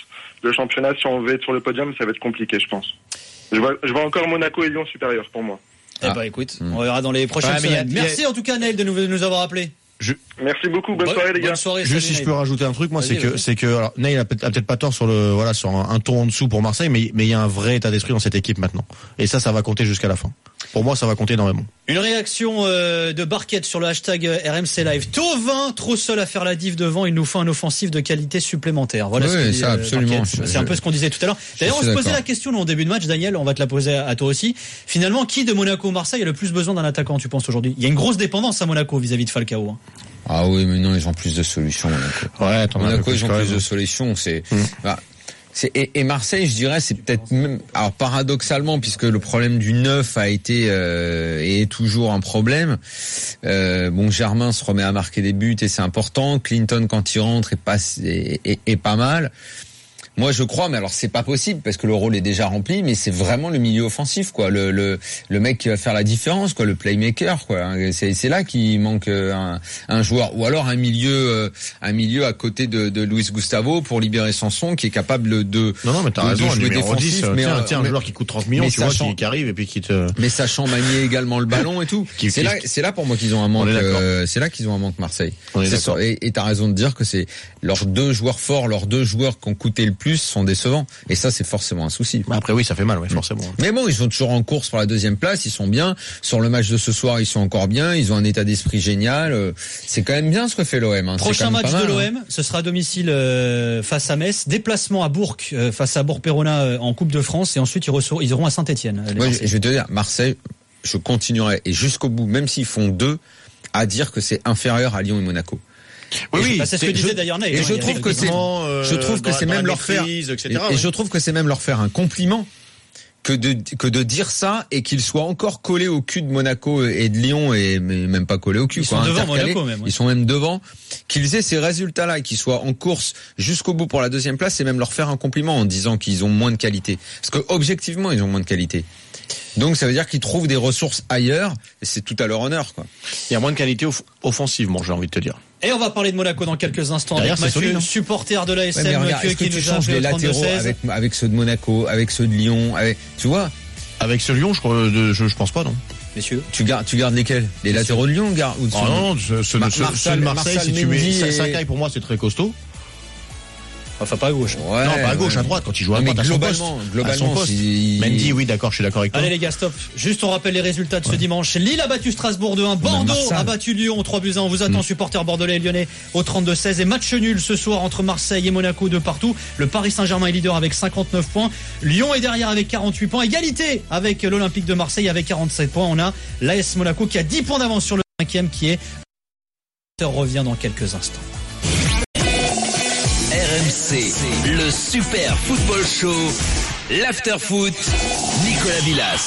le championnat, si on veut être sur le podium, ça va être compliqué, je pense. Je vois, je vois encore Monaco et Lyon supérieurs pour moi. Eh Ah. ben écoute, Mmh. on verra dans les prochaines Ouais, mais y a- semaines. y a- Merci en tout cas Naël de nous, de nous avoir appelés. Merci beaucoup, bonne Bonne- soirée les gars. Bonne soirée. Juste salut, si je Naël. peux rajouter un truc, moi, c'est Vas-y, que, vas-y. c'est que, alors, Neil a peut- a peut-être pas tort sur le, voilà, sur un, un ton en dessous pour Marseille, mais, mais il y a un vrai état d'esprit dans cette équipe maintenant. Et ça, ça va compter jusqu'à la fin. Pour moi, ça va compter énormément. Une réaction euh, de Barquette sur le hashtag euh, R M C Live. Tovin, trop seul à faire la div devant, il nous faut un offensif de qualité supplémentaire. Voilà Oui, ce que dit, ça, euh, absolument. Barquette. Je- C'est un je- peu ce qu'on disait tout à l'heure. D'ailleurs, on suis se posait d'accord. la question en début de match, Daniel, on va te la poser à, à toi aussi. Finalement, qui de Monaco ou Marseille a le plus besoin d'un attaquant, tu penses aujourd'hui? Il y a une grosse dépendance à Monaco vis-à-vis de Falcao. Hein. Ah oui, mais non, ils ont plus de solutions, Monaco. Ouais, t'en as un peu Monaco, plus ils ont quand plus même. de solutions. C'est, Mm. bah, c'est et, et Marseille, je dirais, c'est peut-être même, alors paradoxalement, puisque le problème du neuf a été euh, et est toujours un problème. Euh, bon, Germain se remet à marquer des buts et c'est important. Clinton, quand il rentre, est pas est, est, est pas mal. Moi, je crois, mais alors c'est pas possible parce que le rôle est déjà rempli, mais c'est vraiment le milieu offensif, quoi. Le le le mec qui va faire la différence, quoi. Le playmaker, quoi. C'est c'est là qu'il manque un, un joueur, ou alors un milieu un milieu à côté de de Luis Gustavo pour libérer Sanson, qui est capable de Non, non, mais t'as de- raison, de un jouer numéro dix, défensif, mais tiens, euh, tiens, un mais- joueur qui coûte trente millions, mais tu vois, sachant- qui, qui arrive et puis qui te, mais sachant manier également le ballon et tout. Qui- C'est qui- là, c'est là pour moi qu'ils ont un manque. On est d'accord. euh, c'est là qu'ils ont un manque Marseille. On est C'est d'accord. sûr. Et et t'as raison de dire que c'est leurs deux joueurs forts, leurs deux joueurs qui ont coûté le plus sont décevants. Et ça, c'est forcément un souci. Bah, après, oui, ça fait mal, ouais, forcément. Mais bon, ils sont toujours en course pour la deuxième place, ils sont bien. Sur le match de ce soir, ils sont encore bien, ils ont un état d'esprit génial. Euh, C'est quand même bien ce que fait l'O M. Hein. C'est Prochain quand même match pas de mal, l'O hein. M, ce sera à domicile euh, face à Metz, déplacement à Bourg euh, face à Bourg-Perona euh, en Coupe de France, et ensuite ils, reço- ils iront à Saint-Etienne. Moi, je, je vais te dire, Marseille, je continuerai, et jusqu'au bout, même s'ils font deux, à dire que c'est inférieur à Lyon et Monaco. Oui, Et oui, je- Bah, c'est ce que je- disait d'ailleurs Naël. Et hein, je il y a trouve quelques que c'est, instants. euh, je trouve que dans- c'est dans même la leur faire, maîtrise, et et, cetera, et ouais. je trouve que c'est même leur faire un compliment que de que de dire ça et qu'ils soient encore collés au cul de Monaco et de Lyon, et mais même pas collés au cul. Ils quoi, sont devant intercalés. Monaco même, ouais. Ils sont même devant. Qu'ils aient ces résultats-là et qu'ils soient en course jusqu'au bout pour la deuxième place, c'est même leur faire un compliment en disant qu'ils ont moins de qualité. Parce que objectivement, ils ont moins de qualité. Donc ça veut dire qu'ils trouvent des ressources ailleurs, et c'est tout à leur honneur, quoi. Il y a moins de qualité off- offensivement, j'ai envie de te dire. Et on va parler de Monaco dans quelques instants Derrière, avec c'est Mathieu, solide, hein. supporter de l'A S Ouais, M, mais regarde, Mathieu est-ce que qui tu nous a changes appelé les au trente-deux latéraux seize. avec, avec ceux de Monaco, avec ceux de Lyon, avec, tu vois, Avec ce Lyon, je crois, de- je, je pense pas, non. Messieurs. tu gardes, tu gardes lesquels? Les latéraux de Lyon, garde, ou de Ah ceux de- non, ce, ce, Mar- ce- ceux Marsal- de Marseille, Marsal si tu Mendy mets, et- Sakai pour moi, c'est très costaud. Enfin, pas à gauche. Ouais, non, pas à gauche, ouais. à droite, quand il joue à Non, mais droite, à son poste. globalement, À son globalement, poste. si- Mendy, oui, d'accord, je suis d'accord avec toi. Allez les gars, stop. Juste on rappelle les résultats de ce dimanche. Lille a battu Strasbourg deux un. Bordeaux Marsal. a battu Lyon trois buts à un. On vous attend, Mm. supporters bordelais et lyonnais, au trente-deux seize. Et match nul ce soir entre Marseille et Monaco de partout. Le Paris Saint-Germain est leader avec cinquante-neuf points. Lyon est derrière avec quarante-huit points. Égalité avec l'Olympique de Marseille avec quarante-sept points. On a l'A S Monaco qui a dix points d'avance sur le cinquième qui est... revient dans quelques instants. R M C, le Super Football Show, l'After Foot, Nicolas Villas.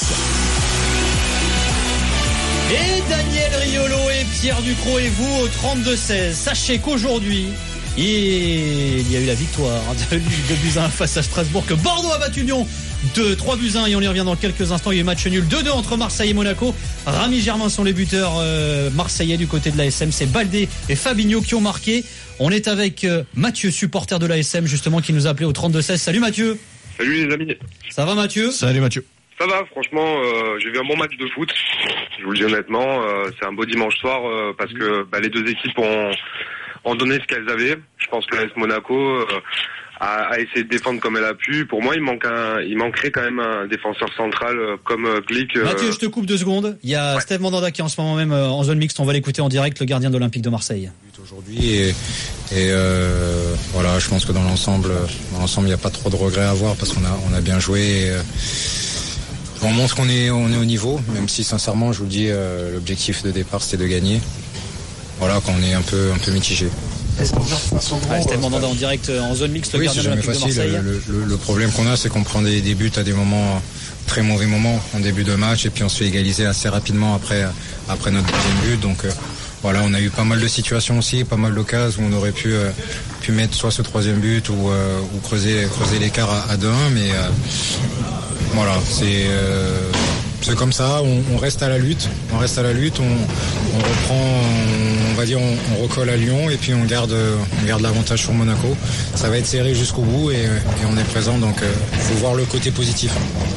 Et Daniel Riolo et Pierre Ducrot et vous au trente-deux seize. Sachez qu'aujourd'hui, il y a eu la victoire de Lille deux buts à un face à Strasbourg, que Bordeaux a battu Lyon de trois buts à un, et on y revient dans quelques instants. Il y a eu match nul deux deux entre Marseille et Monaco. Rami Germain sont les buteurs euh, marseillais du côté de l'A S M. C'est Baldé et Fabinho qui ont marqué. On est avec euh, Mathieu, supporter de l'A S M justement, qui nous a appelé au trente-deux seize. Salut Mathieu. Salut les amis. Ça va Mathieu? Salut Mathieu. Ça va, franchement, euh, j'ai vu un bon match de foot. Je vous le dis honnêtement, euh, c'est un beau dimanche soir euh, parce que bah, les deux équipes ont, ont donné ce qu'elles avaient. Je pense que l'A S Monaco euh, a, a essayé de défendre comme elle a pu. Pour moi, il manque un, il manquerait quand même un défenseur central euh, comme euh, Glick. euh, Mathieu, je te coupe deux secondes. Il y a Ouais. Steve Mandanda qui est en ce moment même euh, en zone mixte. On va l'écouter en direct, le gardien de l'Olympique de Marseille. Aujourd'hui et, et euh, voilà, je pense que dans l'ensemble, dans l'ensemble, il n'y a pas trop de regrets à avoir parce qu'on a, on a bien joué. Et, euh, on montre qu'on est, on est au niveau, même si sincèrement, je vous le dis, euh, l'objectif de départ c'était de gagner. Voilà, qu'on est un peu, un peu mitigé. Ouais, Steve Mandanda en direct euh, en zone mixte, le Oui, gardien c'est de jamais l'Olympique de facile. Marseille. Le, le- le problème qu'on a, c'est qu'on prend des, des buts à des moments, très mauvais moments, en début de match, et puis on se fait égaliser assez rapidement après, après notre deuxième but. Donc euh, voilà, on a eu pas mal de situations aussi, pas mal d'occasions où on aurait pu, euh, pu mettre soit ce troisième but ou, euh, ou creuser, creuser l'écart à, à deux un, mais euh, voilà, c'est euh, c'est comme ça, on, on reste à la lutte, on reste à la lutte, on, on reprend, on, on va dire, on, on recolle à Lyon et puis on garde, on garde l'avantage sur Monaco. Ça va être serré jusqu'au bout et, et on est présent, donc il euh, faut voir le côté positif.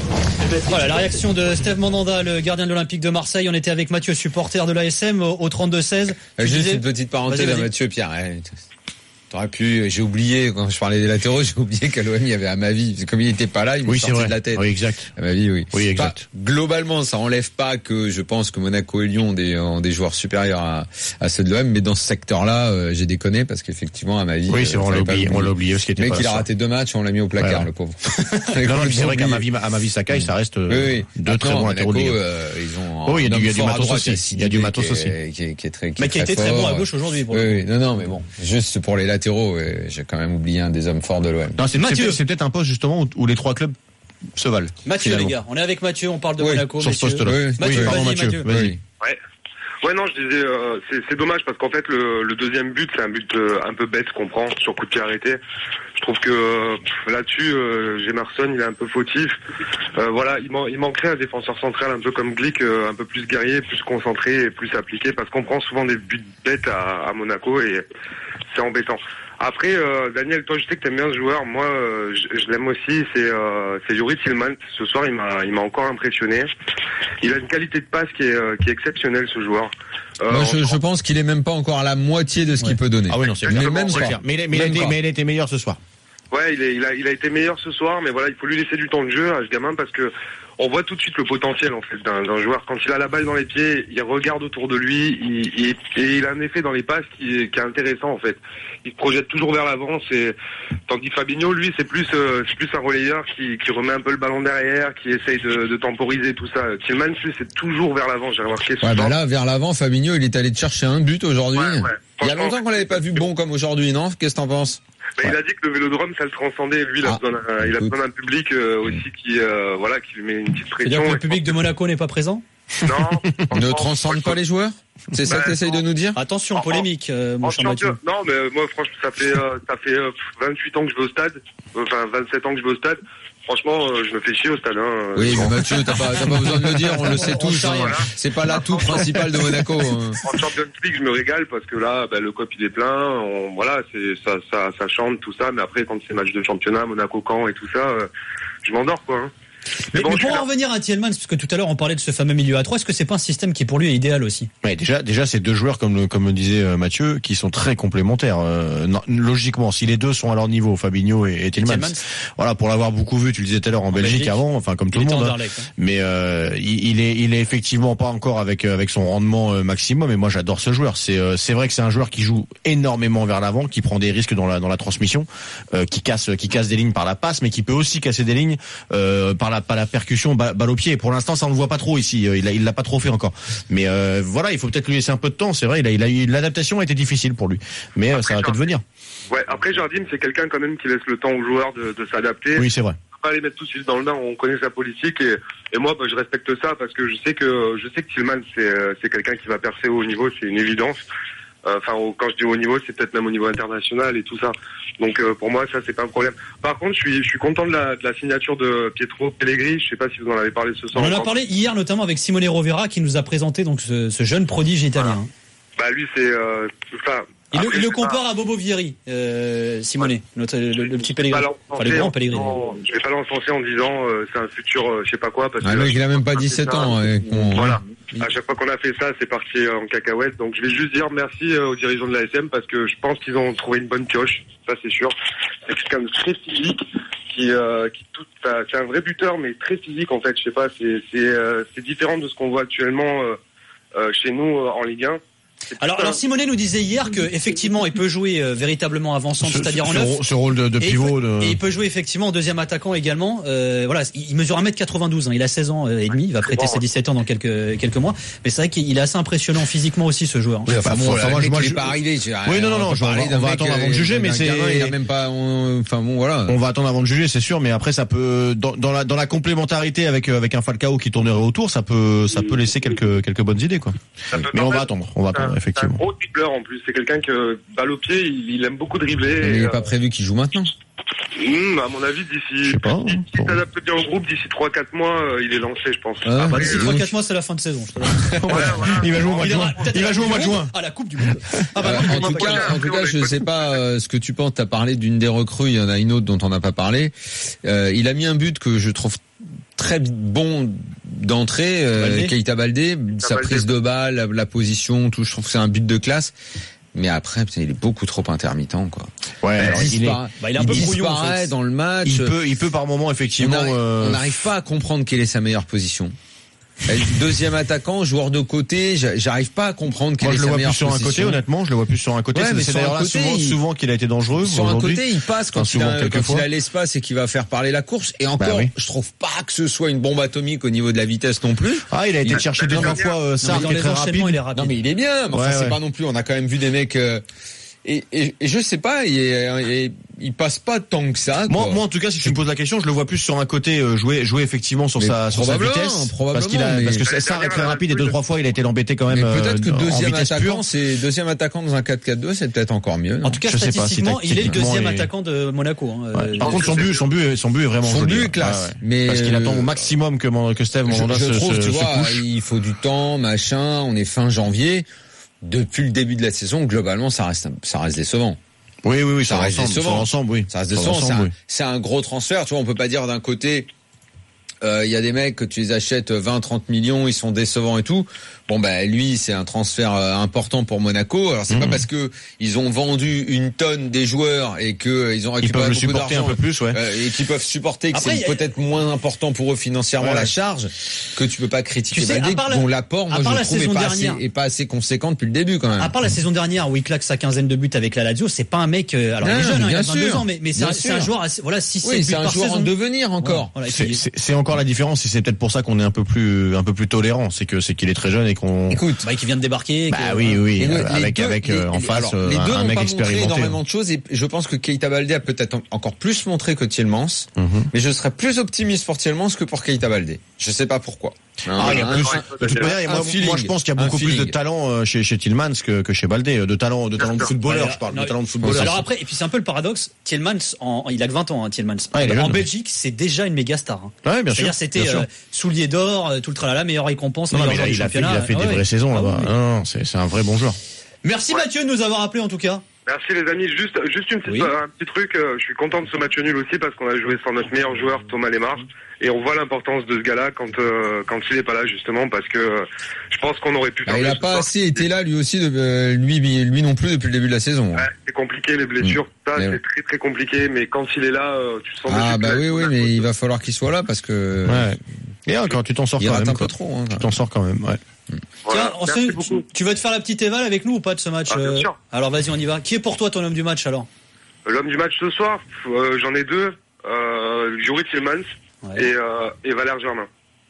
Voilà la réaction de Steve Mandanda, le gardien de l'Olympique de Marseille. On était avec Mathieu, supporter de l'A S M, au, au trente-deux seize. Juste disais... une petite parenthèse vas-y, vas-y. à Mathieu Pierre. Ouais. T'aurais pu, j'ai oublié, quand je parlais des latéraux, j'ai oublié qu'à l'O M, il y avait Amavi. Comme il n'était pas là, il me Oui, sortait c'est vrai. de la tête. Oui, exact. Amavi, oui. Oui, exact. Enfin, globalement, ça enlève pas que je pense que Monaco et Lyon ont des, ont des joueurs supérieurs à, à ceux de l'O M, mais dans ce secteur-là, euh, j'ai déconné parce qu'effectivement, Amavi. Oui, c'est vrai, on l'a oublié, on l'a oublié, parce qu'il était Le mec, pas il a là, raté deux matchs, on l'a mis au placard, ouais. le pauvre. non, non, c'est vrai qu'Amavi, Amavi Sakai, ça reste euh, oui, oui. deux très bons latéraux de Ligue. Euh, ils ont oh, il y a du, il y a du matos matos aussi. Il y a du matos aussi. Qui est, qui est très, qui mais est qui a été très bon à gauche aujourd'hui. Oui, oui, non, non, mais bon, juste pour les latéraux, euh, j'ai quand même oublié un des hommes forts de l'O M. Non, c'est, c'est, c'est peut-être un poste justement où, où les trois clubs se valent. Mathieu, finalement. les gars, on est avec Mathieu, on parle de oui, Monaco. Sur ce poste-là. Oui, Mathieu, oui, pardon, vas-y, Mathieu. Mathieu. Vas-y. Oui. Ouais. Ouais, non, je disais, euh, c'est, c'est dommage parce qu'en fait, le, le deuxième but, c'est un but euh, un peu bête qu'on prend sur coup de pied arrêté. Je trouve que euh, là-dessus, euh, Gemerson, il est un peu fautif. Euh, voilà, il, man- il manquerait un défenseur central un peu comme Glick, euh, un peu plus guerrier, plus concentré et plus appliqué parce qu'on prend souvent des buts bêtes à, à Monaco et c'est embêtant. Après, euh, Daniel, toi, je sais que t'aimes bien ce joueur. Moi, euh, je, je l'aime aussi. C'est, euh, c'est Yuri Tillman. Ce soir, il m'a, il m'a encore impressionné. Il a une qualité de passe qui est, euh, qui est exceptionnelle, ce joueur. Euh, Moi, je, je pense qu'il est même pas encore à la moitié de ce qu'il Ouais. peut donner. Ah oui, non, c'est mais clair. même C'est pas. clair. Mais il a, mais il a Même été, pas. mais il a été meilleur ce soir. Ouais, il, est, il a, il a été meilleur ce soir, mais voilà, il faut lui laisser du temps de jeu à ce gamin parce que on voit tout de suite le potentiel en fait d'un, d'un joueur. Quand il a la balle dans les pieds, il regarde autour de lui, il, il, et il a un effet dans les passes qui est, qui est intéressant en fait. Il se projette toujours vers l'avant. C'est tandis que Fabinho, lui, c'est plus, euh, c'est plus un relayeur qui, qui remet un peu le ballon derrière, qui essaye de, de temporiser tout ça. Tillman, lui, c'est toujours vers l'avant. J'ai remarqué ce Ouais, soir. bah là, vers l'avant, Fabinho, il est allé te chercher un but aujourd'hui. Ouais, ouais. Il y a Franchement, longtemps qu'on l'avait pas vu bon comme aujourd'hui, non? Qu'est-ce que t'en penses? Mais il a dit que le Vélodrome, ça le transcendait. Lui, il a Ah, besoin d'un, il a besoin d'un public euh, aussi qui, euh, voilà, qui lui met une petite C'est-à-dire pression. que le Et public de Monaco n'est pas présent? Non. Ne franchement, transcende pas les joueurs? C'est ça Bah, que t'essayes de nous dire? Attention, En- polémique, euh, mon En cher Mathieu. champion, non, mais moi, franchement, ça fait, euh, ça fait euh, vingt-huit ans que je vais au stade. Enfin, vingt-sept ans que je vais au stade. Franchement, euh, je me fais chier au stade. Hein. Oui, mais Mathieu, t'as pas, t'as pas besoin de le dire, on le sait On tous. sait Hein. rien. C'est pas l'atout principal de Monaco. Hein. En Champions League, je me régale parce que là, bah, le cop il est plein. On, voilà, c'est ça, ça, ça chante tout ça. Mais après, quand c'est match de championnat, Monaco-Caen et tout ça, euh, je m'endors quoi. Hein. Mais, bon, mais je pour suis en là. revenir à Tillman, parce que tout à l'heure on parlait de ce fameux milieu à trois, est-ce que c'est pas un système qui pour lui est idéal aussi? Ouais, déjà, déjà, c'est deux joueurs comme le, comme le disait euh, Mathieu, qui sont très complémentaires. Euh, non, logiquement, si les deux sont à leur niveau, Fabinho et, et Tillmans, Tillmans. voilà, pour l'avoir beaucoup vu, tu le disais tout à l'heure en, Belgique, Belgique. avant, enfin comme tout Il le était monde. en hein. Anderlecht, hein. Mais euh, il, il est, il est effectivement pas encore avec euh, avec son rendement euh, maximum. Et moi, j'adore ce joueur. C'est, euh, c'est vrai que c'est un joueur qui joue énormément vers l'avant, qui prend des risques dans la dans la transmission, euh, qui casse, qui casse des lignes par la passe, mais qui peut aussi casser des lignes euh, par la par la percussion, balle, balle au pied. Pour l'instant, ça on le voit pas trop ici. Il a, il l'a pas trop fait encore. Mais euh, voilà, il faut peut-être lui laisser un peu de temps. C'est vrai, il a, il a eu l'adaptation a été difficile pour lui, mais euh, ça va peut-être venir. Ouais. Après, Jardim, c'est quelqu'un quand même qui laisse le temps aux joueurs de, de s'adapter. Oui, c'est vrai. On peut pas les mettre tout de suite dans le bain. On connaît sa politique et, et moi, bah, je respecte ça parce que je sais que je sais que Tillman, c'est euh, c'est quelqu'un qui va percer au haut niveau. C'est une évidence. Enfin, au- quand je dis haut niveau, c'est peut-être même au niveau international et tout ça. Donc euh, pour moi, ça c'est pas un problème. Par contre, je suis je suis content de la de la signature de Pietro Pellegrini. Je sais pas si vous en avez parlé ce soir. On en a encore. parlé hier notamment avec Simone Rovera qui nous a présenté donc ce, ce jeune prodige italien. Bah lui, c'est euh, enfin. Il, le, après, il le je sais pas. compare à Bobo Vieri, euh, Simone, notre, le, le petit Je vais pas Pellegrini. Enfin, le l'encenser grand en Pellegrini. disant- Je vais pas l'encenser en disant euh, c'est un futur euh, je sais pas quoi parce Ah, que le mec, il a même pas dix-sept ans. Ouais, qu'on- voilà. À chaque fois qu'on a fait ça, c'est parti en cacahuète. Donc je vais juste dire merci euh, aux dirigeants de l'A S M parce que je pense qu'ils ont trouvé une bonne pioche. Ça c'est sûr. C'est quelqu'un de très physique qui, euh, qui tout, enfin, c'est un vrai buteur mais très physique en fait. Je sais pas, c'est c'est euh, c'est différent de ce qu'on voit actuellement euh, euh, chez nous euh, en Ligue un. Alors, alors Simone nous disait hier que effectivement il peut jouer euh, véritablement avançant, c'est-à-dire en ce, neuf. ce, ce rôle de, de Et il pivot. peut- De... Et il peut jouer effectivement en deuxième attaquant également. Euh, voilà, il mesure un mètre quatre-vingt-douze. Hein, il a seize ans et demi. Il va prêter ses dix-sept ans dans quelques quelques mois. Mais c'est vrai qu'il est assez impressionnant physiquement aussi ce joueur. Oui, enfin, Bah, bon, faut- enfin, moi, moi, je- moi, il est je- pas arrivé. je- Oui, non, non, non, on je- on va- parler on d'un va mec, attendre avant de euh, juger, mais d'un c'est- gamin, il a même pas, on- enfin bon, voilà. On va attendre avant de juger, c'est sûr, mais après ça peut dans, dans la dans la complémentarité avec euh, avec un Falcao qui tournerait autour, ça peut ça peut laisser quelques quelques bonnes idées quoi. Ça peut Mais on va permettre- attendre, on va C'est un un, effectivement. C'est un gros dribbleur en plus. C'est quelqu'un que, balle au pied, il, il aime beaucoup dribbler. Mais il et, n'est euh, pas prévu qu'il joue maintenant. Hum, à mon avis, d'ici, Je sais pas, s'il hein, s'il s'adapte bien au groupe, d'ici trois quatre mois, euh, il est lancé, je pense. Ah, Après, D'ici euh, trois donc- quatre mois, c'est la fin de saison. je te le dis. ouais, voilà. Il va jouer au mois de Il aura juin. peut-être Il va la jouer au Coupe mois de du juin. Monde. Ah, la Coupe du Monde. Ah bah Euh, non, en, il tout m'a pas cas, dit. en tout cas, je sais pas euh, ce que tu penses. Tu as parlé d'une des recrues, il y en a une autre dont on n'a pas parlé. Euh, il a mis un but que je trouve très bon d'entrée, euh, Baldé. Keita Baldé, sa Baldé. prise de balle, la, la position, tout. Je trouve que c'est un but de classe. Mais après, putain, il est beaucoup trop intermittent, quoi. Ouais, alors, il est, disparaît, bah, il est un peu brouillon, en disparaît fait. dans le match. il peut, il peut par moment On effectivement. n'arrive euh, on n'arrive pas à comprendre quelle est sa meilleure position. Deuxième attaquant, joueur de côté, j'a- j'arrive pas à comprendre quelle Moi, est je le sa vois meilleure plus sur un côté, position. honnêtement. Je le vois plus sur un côté. Ouais, C'est- mais c'est sur un d'ailleurs là côté, souvent, il- souvent qu'il a été dangereux. Sur un aujourd'hui. côté, il passe quand, Enfin, il souvent, a, quand quelquefois. il a l'espace et qu'il va faire parler la course. Et encore, Bah oui. je trouve pas que ce soit une bombe atomique au niveau de la vitesse non plus. Ah, il a été Il- chercher deux trois fois euh, Non, Sarr, mais dans qui est les très rapide. enchaînements, il est rapide. Non mais il est bien, mais enfin Ouais, c'est ouais. pas non plus. On a quand même vu des mecs. euh, et, et, et je sais pas, il, il, il passe pas tant que ça. Moi, quoi. moi, en tout cas, si tu me poses la question, je le vois plus sur un côté euh, jouer, jouer effectivement sur Mais sa, sur sa probablement, vitesse, probablement, parce qu'il a, mais- parce que Sarr est très rapide et deux trois fois il a été embêté quand même. Mais peut-être que euh, en deuxième vitesse attaquant, pure. c'est deuxième attaquant dans un quatre quatre deux, c'est peut-être encore mieux. non En tout cas, Je sais pas si statistiquement, il est le tactiquement, deuxième il est- attaquant de Monaco. hein. Ouais. Euh, Par je- contre, son but, son but, est- son but est vraiment Son joli. but est hein. classe, Ouais, ouais. mais parce qu'il euh, attend au maximum que, Man- que Steve Je, Mandanda je se, trouve, se, tu se vois, couche. il faut du temps, machin. On est fin janvier. Depuis le début de la saison, globalement, ça reste, ça reste décevant. Oui, oui, oui, ça sur reste l'ensemble, décevant. sur l'ensemble, oui. Ça reste Sur décevant. C'est l'ensemble, un, oui. c'est un gros transfert. Tu vois, on peut pas dire d'un côté, euh, il y a des mecs que tu les achètes vingt, trente millions, ils sont décevants et tout. Bon, ben, lui, c'est un transfert euh, important pour Monaco. Alors, c'est Mmh. pas parce que ils ont vendu une tonne des joueurs et que euh, ils ont Ils récupéré peuvent le beaucoup supporter un d'argent. peu plus, ouais. Euh, et qui peuvent supporter que Après, c'est il y a- peut-être moins important pour eux financièrement Ouais. la charge, que tu peux pas critiquer Tu sais, Baldé, à part la- dont l'apport, à moi, part je la trouve, est saison pas, assez, dernière. est pas assez conséquent depuis le début, quand même. À part la saison dernière où il claque sa quinzaine de buts avec la Lazio, c'est pas un mec. euh, Alors, il est Non, jeune, hein, il bien a vingt-deux sûr. ans, mais, mais c'est Bien un, c'est un sûr. joueur, assez- voilà, six sept Oui, buts c'est un par joueur saison. en devenir encore. Voilà, et C'est- puis- C'est c'est encore la différence, et c'est peut-être pour ça qu'on est un peu plus, un peu plus tolérant. C'est que, c'est qu'il est très jeune et qu'on. Écoute. bah, qui vient de débarquer. Bah que- oui, oui, Et le- euh, les avec, deux- avec les- euh, en les- face alors, euh, les un, deux un n'ont mec pas montré expérimenté. énormément de choses et je pense que Keita Baldé a peut-être en- encore plus montré que Tielemans, Mhm. mais je serais plus optimiste pour Tielemans que pour Keita Baldé. Je sais pas pourquoi. Ah, il y a Un- plus, un- de toute manière, un moi, feeling. moi, je pense qu'il y a Un beaucoup plus de feeling. talent euh, chez, chez Tillmans que, que chez Baldé, de talent, de talent de footballeur, Alors, je parle, non, de talent de footballeur. Alors après, et puis c'est un peu le paradoxe. Tielemans, en, il a que vingt ans, hein, Tielemans. Ah, il est en jeune. Belgique, c'est déjà une méga star. hein. Ouais, bien sûr. C'est-à-dire, c'était bien sûr. euh, soulier d'or, euh, tout le tralala, meilleure récompense, Non, non, meilleur mais joueur il a, du il a fait, il championnat. a fait Ah des ouais. vraies saisons Ah là-bas. oui. Non, non, c'est, c'est un vrai bon joueur. Merci Mathieu de nous avoir appelé en tout cas. Merci les amis, juste juste une petite, Oui. un petit truc, euh, je suis content de ce match nul aussi parce qu'on a joué sans notre meilleur joueur Thomas Lemar et on voit l'importance de ce gars-là quand euh, quand il est pas là justement parce que euh, je pense qu'on aurait pu faire Ah, il mieux a ce pas soir. assez été là lui aussi, de, euh, lui, lui non plus depuis le début de la saison. Ouais, c'est compliqué les blessures, tout ça Mais c'est ouais. très très compliqué mais quand il est là euh, tu sens Ah dessus bah que- oui oui mais il va falloir qu'il soit là parce que Ouais. Et euh, quand tu t'en sors il quand rate même. un peu quoi. trop. Hein. Tu t'en sors quand même, ouais. Voilà. Tiens, on Merci se- beaucoup. tu veux te faire la petite éval avec nous ou pas de ce match Ah, bien euh, sûr. Alors vas-y, on y va. Qui est pour toi ton homme du match alors? L'homme du match ce soir, euh, j'en ai deux, euh, Jouri Tillmans Ouais. et, euh, et Valère Germain.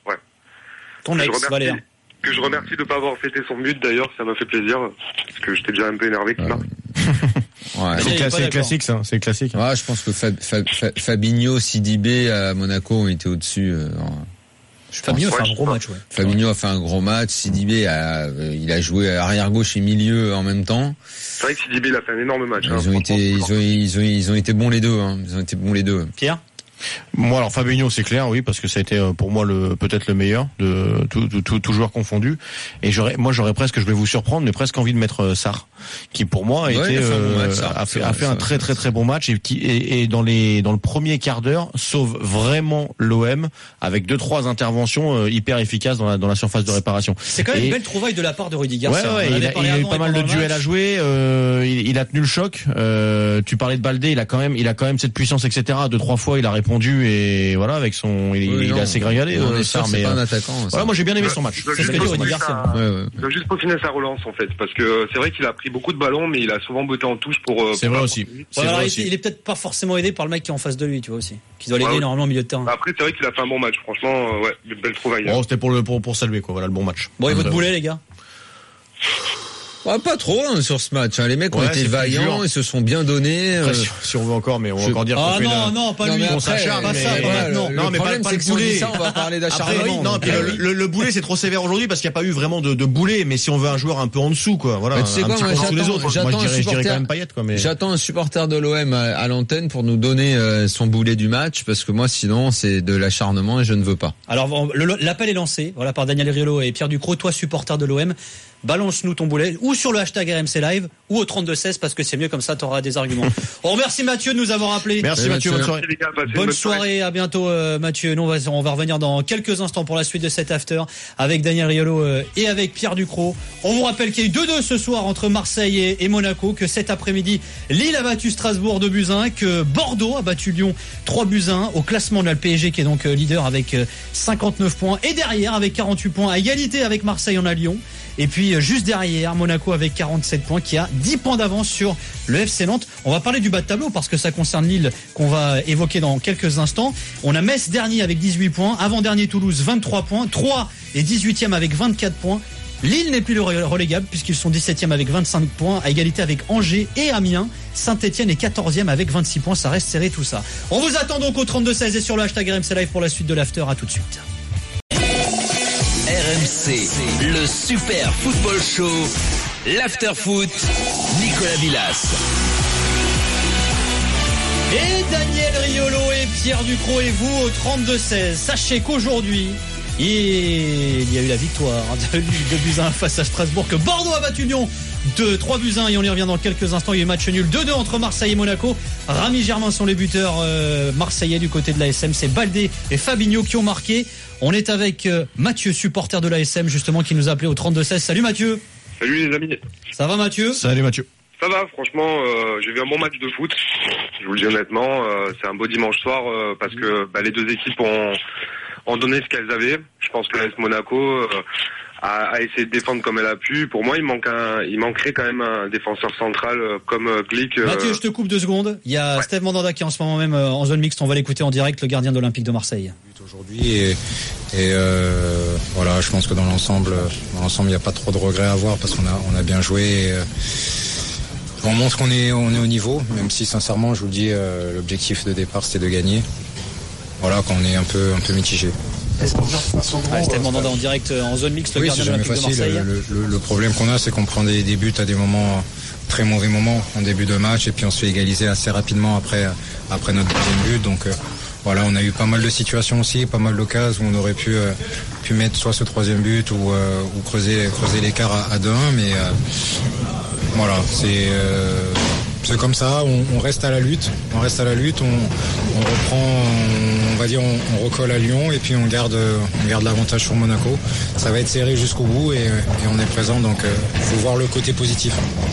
Ton Que je ex, remercie- Valère. Que je remercie de ne pas avoir fêté son but d'ailleurs, ça m'a fait plaisir, parce que j'étais déjà un peu énervé qu'il Ouais. marque. Ouais. Vas-y, C'est, il est cla- pas c'est d'accord. classique, ça. C'est classique. hein. Ouais, je pense que Fab- Fab- Fab- Fabinho, Sidibé à Monaco ont été au-dessus. euh, je pense. Fabinho fait Ouais, un gros je match, ouais. Fabinho a fait un gros match. Sidibé a, euh, il a joué arrière gauche et milieu en même temps. C'est vrai que Sidibé il a fait un énorme match. Ils hein, ont franchement. été, ils ont, ils ont, ils ont été bons les deux. Hein. Ils ont été bons les deux. Pierre? Moi, alors Fabinho, c'est clair, oui, parce que ça a été euh, pour moi le peut-être le meilleur de tout, tout, tout, tout joueur confondu. Et j'aurais, moi, j'aurais presque, je vais vous surprendre, mais presque envie de mettre euh, Sarr, qui pour moi a Ouais, été il a fait un bon euh, match, Sarr. a fait, C'est a vrai, fait c'est un vrai. très très très bon match et qui et, et dans les dans le premier quart d'heure sauve vraiment l'O M avec deux trois interventions euh, hyper efficaces dans la dans la surface de réparation. C'est quand même Et- une belle trouvaille de la part de Rudy Ouais, Garcia. ouais, On en il avait a, parlé il a eu avant pas et mal de pendant le duels match. à jouer. Euh, il, il a tenu le choc. Euh, tu parlais de Baldé, il a quand même, il a quand même cette puissance, et cetera. Deux trois fois, il a répondu et voilà avec son, il, Oui, il non. est assez gringalé. On euh, est sûr Sarr, que c'est mais pas un euh, attaquant. ça. voilà, moi j'ai bien aimé son match. Il doit C'est juste ce que dit peaufiner Rudy Garcia. sa- Ouais, ouais. il doit juste peaufiner sa relance en fait, parce que c'est vrai qu'il a pris beaucoup de ballons, mais il a souvent botté en touche pour. euh, C'est pour vrai la- aussi. C'est Ouais, alors, vrai il, aussi. il est peut-être pas forcément aidé par le mec qui est en face de lui, tu vois aussi. Qui doit l'aider Ouais, ouais. normalement au milieu de terrain. Après, c'est vrai qu'il a fait un bon match. Franchement, euh, ouais, une belle trouvaille. Bon, c'était pour le pour pour saluer quoi. Voilà le bon match. Bon, et votre Euh, boulet, les gars? Ouais, pas trop hein, sur ce match. Hein. Les mecs ont Ouais, été vaillants, ils se sont bien donnés. Après, euh... si, si on veut encore, mais on va Je... encore dire. Ah qu'on non, fait la... non, pas non, lui. mais On après, s'acharne, pas mais ça, pas voilà, maintenant. Le, non, le mais problème, pas, pas c'est le que si on dit boulet. ça, on va parler Après, d'acharnement. non, donc, puis euh, le, le, le boulet c'est trop sévère aujourd'hui parce qu'il n'y a pas eu vraiment de, de boulet. Mais si on veut un joueur un peu en dessous, quoi, voilà, Mais tu sais un quoi, petit moi, peu en dessous les j'attends- autres. Moi, j'attends je un dirais, je dirais supporter- quand même Payet, quoi. Mais J'attends un supporter de l'O M à, à l'antenne pour nous donner euh, son boulet du match parce que moi, sinon, c'est de l'acharnement et je ne veux pas. Alors le- l'appel est lancé, voilà, par Daniel Riolo et Pierre Ducrot. Toi, supporter de l'O M, balance-nous ton boulet ou sur le hashtag R M C Live ou au trente-deux seize parce que c'est mieux comme ça, tu auras des arguments. On remercie Mathieu de nous avoir appelé. merci Salut, Mathieu, Mathieu. bonne soirée. Les gars, passez une Bonne soirée, à bientôt euh, Mathieu. Nous on va, on va revenir dans quelques instants pour la suite de cet after avec Daniel Riolo euh, et avec Pierre Ducrot. On vous rappelle qu'il y a eu deux deux ce soir entre Marseille et, et Monaco, que cet après-midi Lille a battu Strasbourg deux buts à un, que Bordeaux a battu Lyon trois buts à un. Au classement, on a le P S G qui est donc euh, leader avec euh, cinquante-neuf points et derrière avec quarante-huit points à égalité avec Marseille, on a Lyon. Et puis euh, juste derrière Monaco avec quarante-sept points qui a dix points d'avance sur le F C Nantes. On va parler du bas de tableau parce que ça concerne Lille qu'on va évoquer dans quelques instants. On a Metz dernier avec dix-huit points, avant-dernier Toulouse vingt-trois points, Troyes est dix-huitième avec vingt-quatre points. Lille n'est plus le relégable puisqu'ils sont dix-septième avec vingt-cinq points, à égalité avec Angers et Amiens. Saint-Etienne est quatorzième avec vingt-six points, ça reste serré tout ça. On vous attend donc au trente-deux seize et sur le hashtag R M C Live pour la suite de l'after. À tout de suite. R M C, le super football show, l'after foot, Nicolas Villas. Et Daniel Riolo et Pierre Ducrot et vous au trente-deux seize. Sachez qu'aujourd'hui, il y a eu la victoire de Lille deux buts à un face à Strasbourg, que Bordeaux a battu Lyon de trois buts à un et on y revient dans quelques instants. Il y a eu match nul deux deux entre Marseille et Monaco. Rami Germain sont les buteurs euh, marseillais du côté de l'A S M. C'est Baldé et Fabinho qui ont marqué. On est avec euh, Mathieu, supporter de l'A S M justement, qui nous a appelé au trente-deux seize. Salut Mathieu. Salut les amis. Ça va Mathieu? Salut Mathieu. Ça va, franchement, euh, j'ai vu un bon match de foot. Je vous le dis honnêtement, euh, c'est un beau dimanche soir euh, parce que bah, les deux équipes ont, ont donné ce qu'elles avaient. Je pense que l'A S Monaco euh, a, a essayé de défendre comme elle a pu. Pour moi, il manque un, il manquerait quand même un défenseur central euh, comme euh, Glick. Euh... Mathieu, je te coupe deux secondes. Il y a ouais. Steve Mandanda qui est en ce moment même euh, en zone mixte. On va l'écouter en direct, le gardien de l'Olympique de Marseille. Aujourd'hui et, et euh, voilà, je pense que dans l'ensemble, dans l'ensemble, il n'y a pas trop de regrets à avoir parce qu'on a, on a bien joué. Et, euh, on montre qu'on est, on est au niveau, même si sincèrement, je vous le dis, euh, l'objectif de départ c'était de gagner. Voilà, qu'on est un peu, un peu mitigé. Ah, Steve Mandanda en direct en zone mixte, le oui, gardien de l'Olympique de Marseille. Le, le, le problème qu'on a, c'est qu'on prend des, des buts à des moments, très mauvais moments, en début de match, et puis on se fait égaliser assez rapidement après, après notre deuxième but. Donc euh, voilà, on a eu pas mal de situations aussi, pas mal d'occasions où on aurait pu, euh, pu mettre soit ce troisième but ou, euh, ou creuser, creuser l'écart à, à deux un, mais euh, voilà, c'est euh, c'est comme ça, on, on reste à la lutte, on reste à la lutte, on, on reprend, on, on va dire, on, on recolle à Lyon et puis on garde, on garde l'avantage sur Monaco. Ça va être serré jusqu'au bout et, et on est présent, donc il euh, faut voir le côté positif.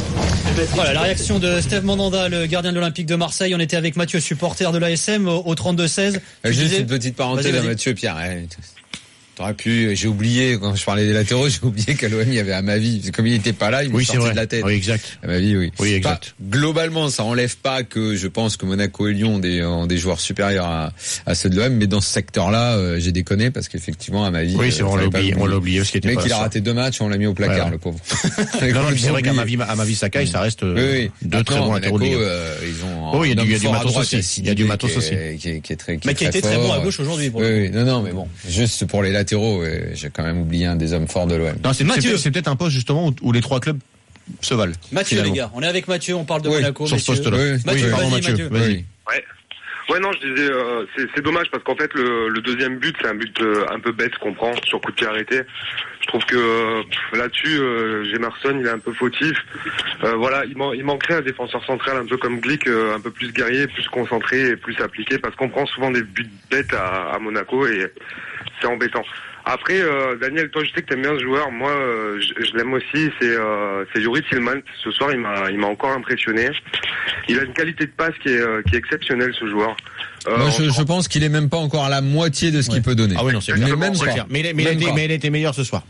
Voilà la réaction de Steve Mandanda, le gardien de l'Olympique de Marseille. On était avec Mathieu, supporter de l'A S M, au trente-deux seize. Juste disais... une petite parenthèse vas-y, à vas-y. Mathieu, Pierre. Ouais, t'aurais pu, j'ai oublié, quand je parlais des latéraux, j'ai oublié qu'à l'O M, il y avait Amavi. Comme il n'était pas là, il me Oui, c'est sortait vrai. de la tête. Oui, exact. Amavi, oui. Oui, exact. Enfin, globalement, ça enlève pas que je pense que Monaco et Lyon ont des, ont des joueurs supérieurs à, à ceux de l'O M, mais dans ce secteur-là, euh, j'ai déconné parce qu'effectivement, Amavi. Oui, c'est vrai, on l'a oublié, on l'a oublié parce qu'il était Le mec, pas il a ça. raté deux matchs, on l'a mis au placard, Ouais. le pauvre. Non, non, puis c'est vrai qu'à Amavi, Amavi Sakai, ça reste euh, Oui, oui. deux très bons latéraux de Monaco, Ligue. euh, ils ont Oh, il y a du- un il y a du homme fort à matos droite, aussi. Sidibé Il y a du matos qui est- aussi. Qui est, qui est très, qui Mais est qui a été très fort. bon à gauche aujourd'hui. Pour Oui, le coup. oui, non, non, mais bon, juste pour les latéraux, euh, j'ai quand même oublié un des hommes forts de l'O M. Non, c'est Mathieu. c'est- c'est peut-être un poste justement où, où les trois clubs se valent. Mathieu, finalement. les gars, on est avec Mathieu, on parle de Oui, Monaco. sur ce messieurs. poste-là. Oui, Mathieu, oui, pardon, vas-y, Mathieu. Mathieu. Vas-y. Oui. Ouais. Ouais, non, je disais, euh, c'est, c'est dommage parce qu'en fait, le, le deuxième but, c'est un but euh, un peu bête qu'on prend sur coup de pied arrêté. Je trouve que euh, pff, là-dessus, euh, Gemerson, il est un peu fautif. Euh, voilà, il, man- il manquerait un défenseur central un peu comme Glick, euh, un peu plus guerrier, plus concentré et plus appliqué parce qu'on prend souvent des buts bêtes à, à Monaco et c'est embêtant. Après, euh, Daniel, toi, je sais que t'aimes bien ce joueur. Moi, euh, je, je l'aime aussi. C'est euh, c'est Yuri Tillman. Ce soir, il m'a il m'a encore impressionné. Il a une qualité de passe qui est euh, qui est exceptionnelle, ce joueur. Euh, Moi, je, en- je pense qu'il est même pas encore à la moitié de ce qu'il Ouais. peut donner. Ah oui, non, c'est Mais clair. même C'est pas. clair. Mais il a- mais il a Même été- pas. mais il a été meilleur ce soir.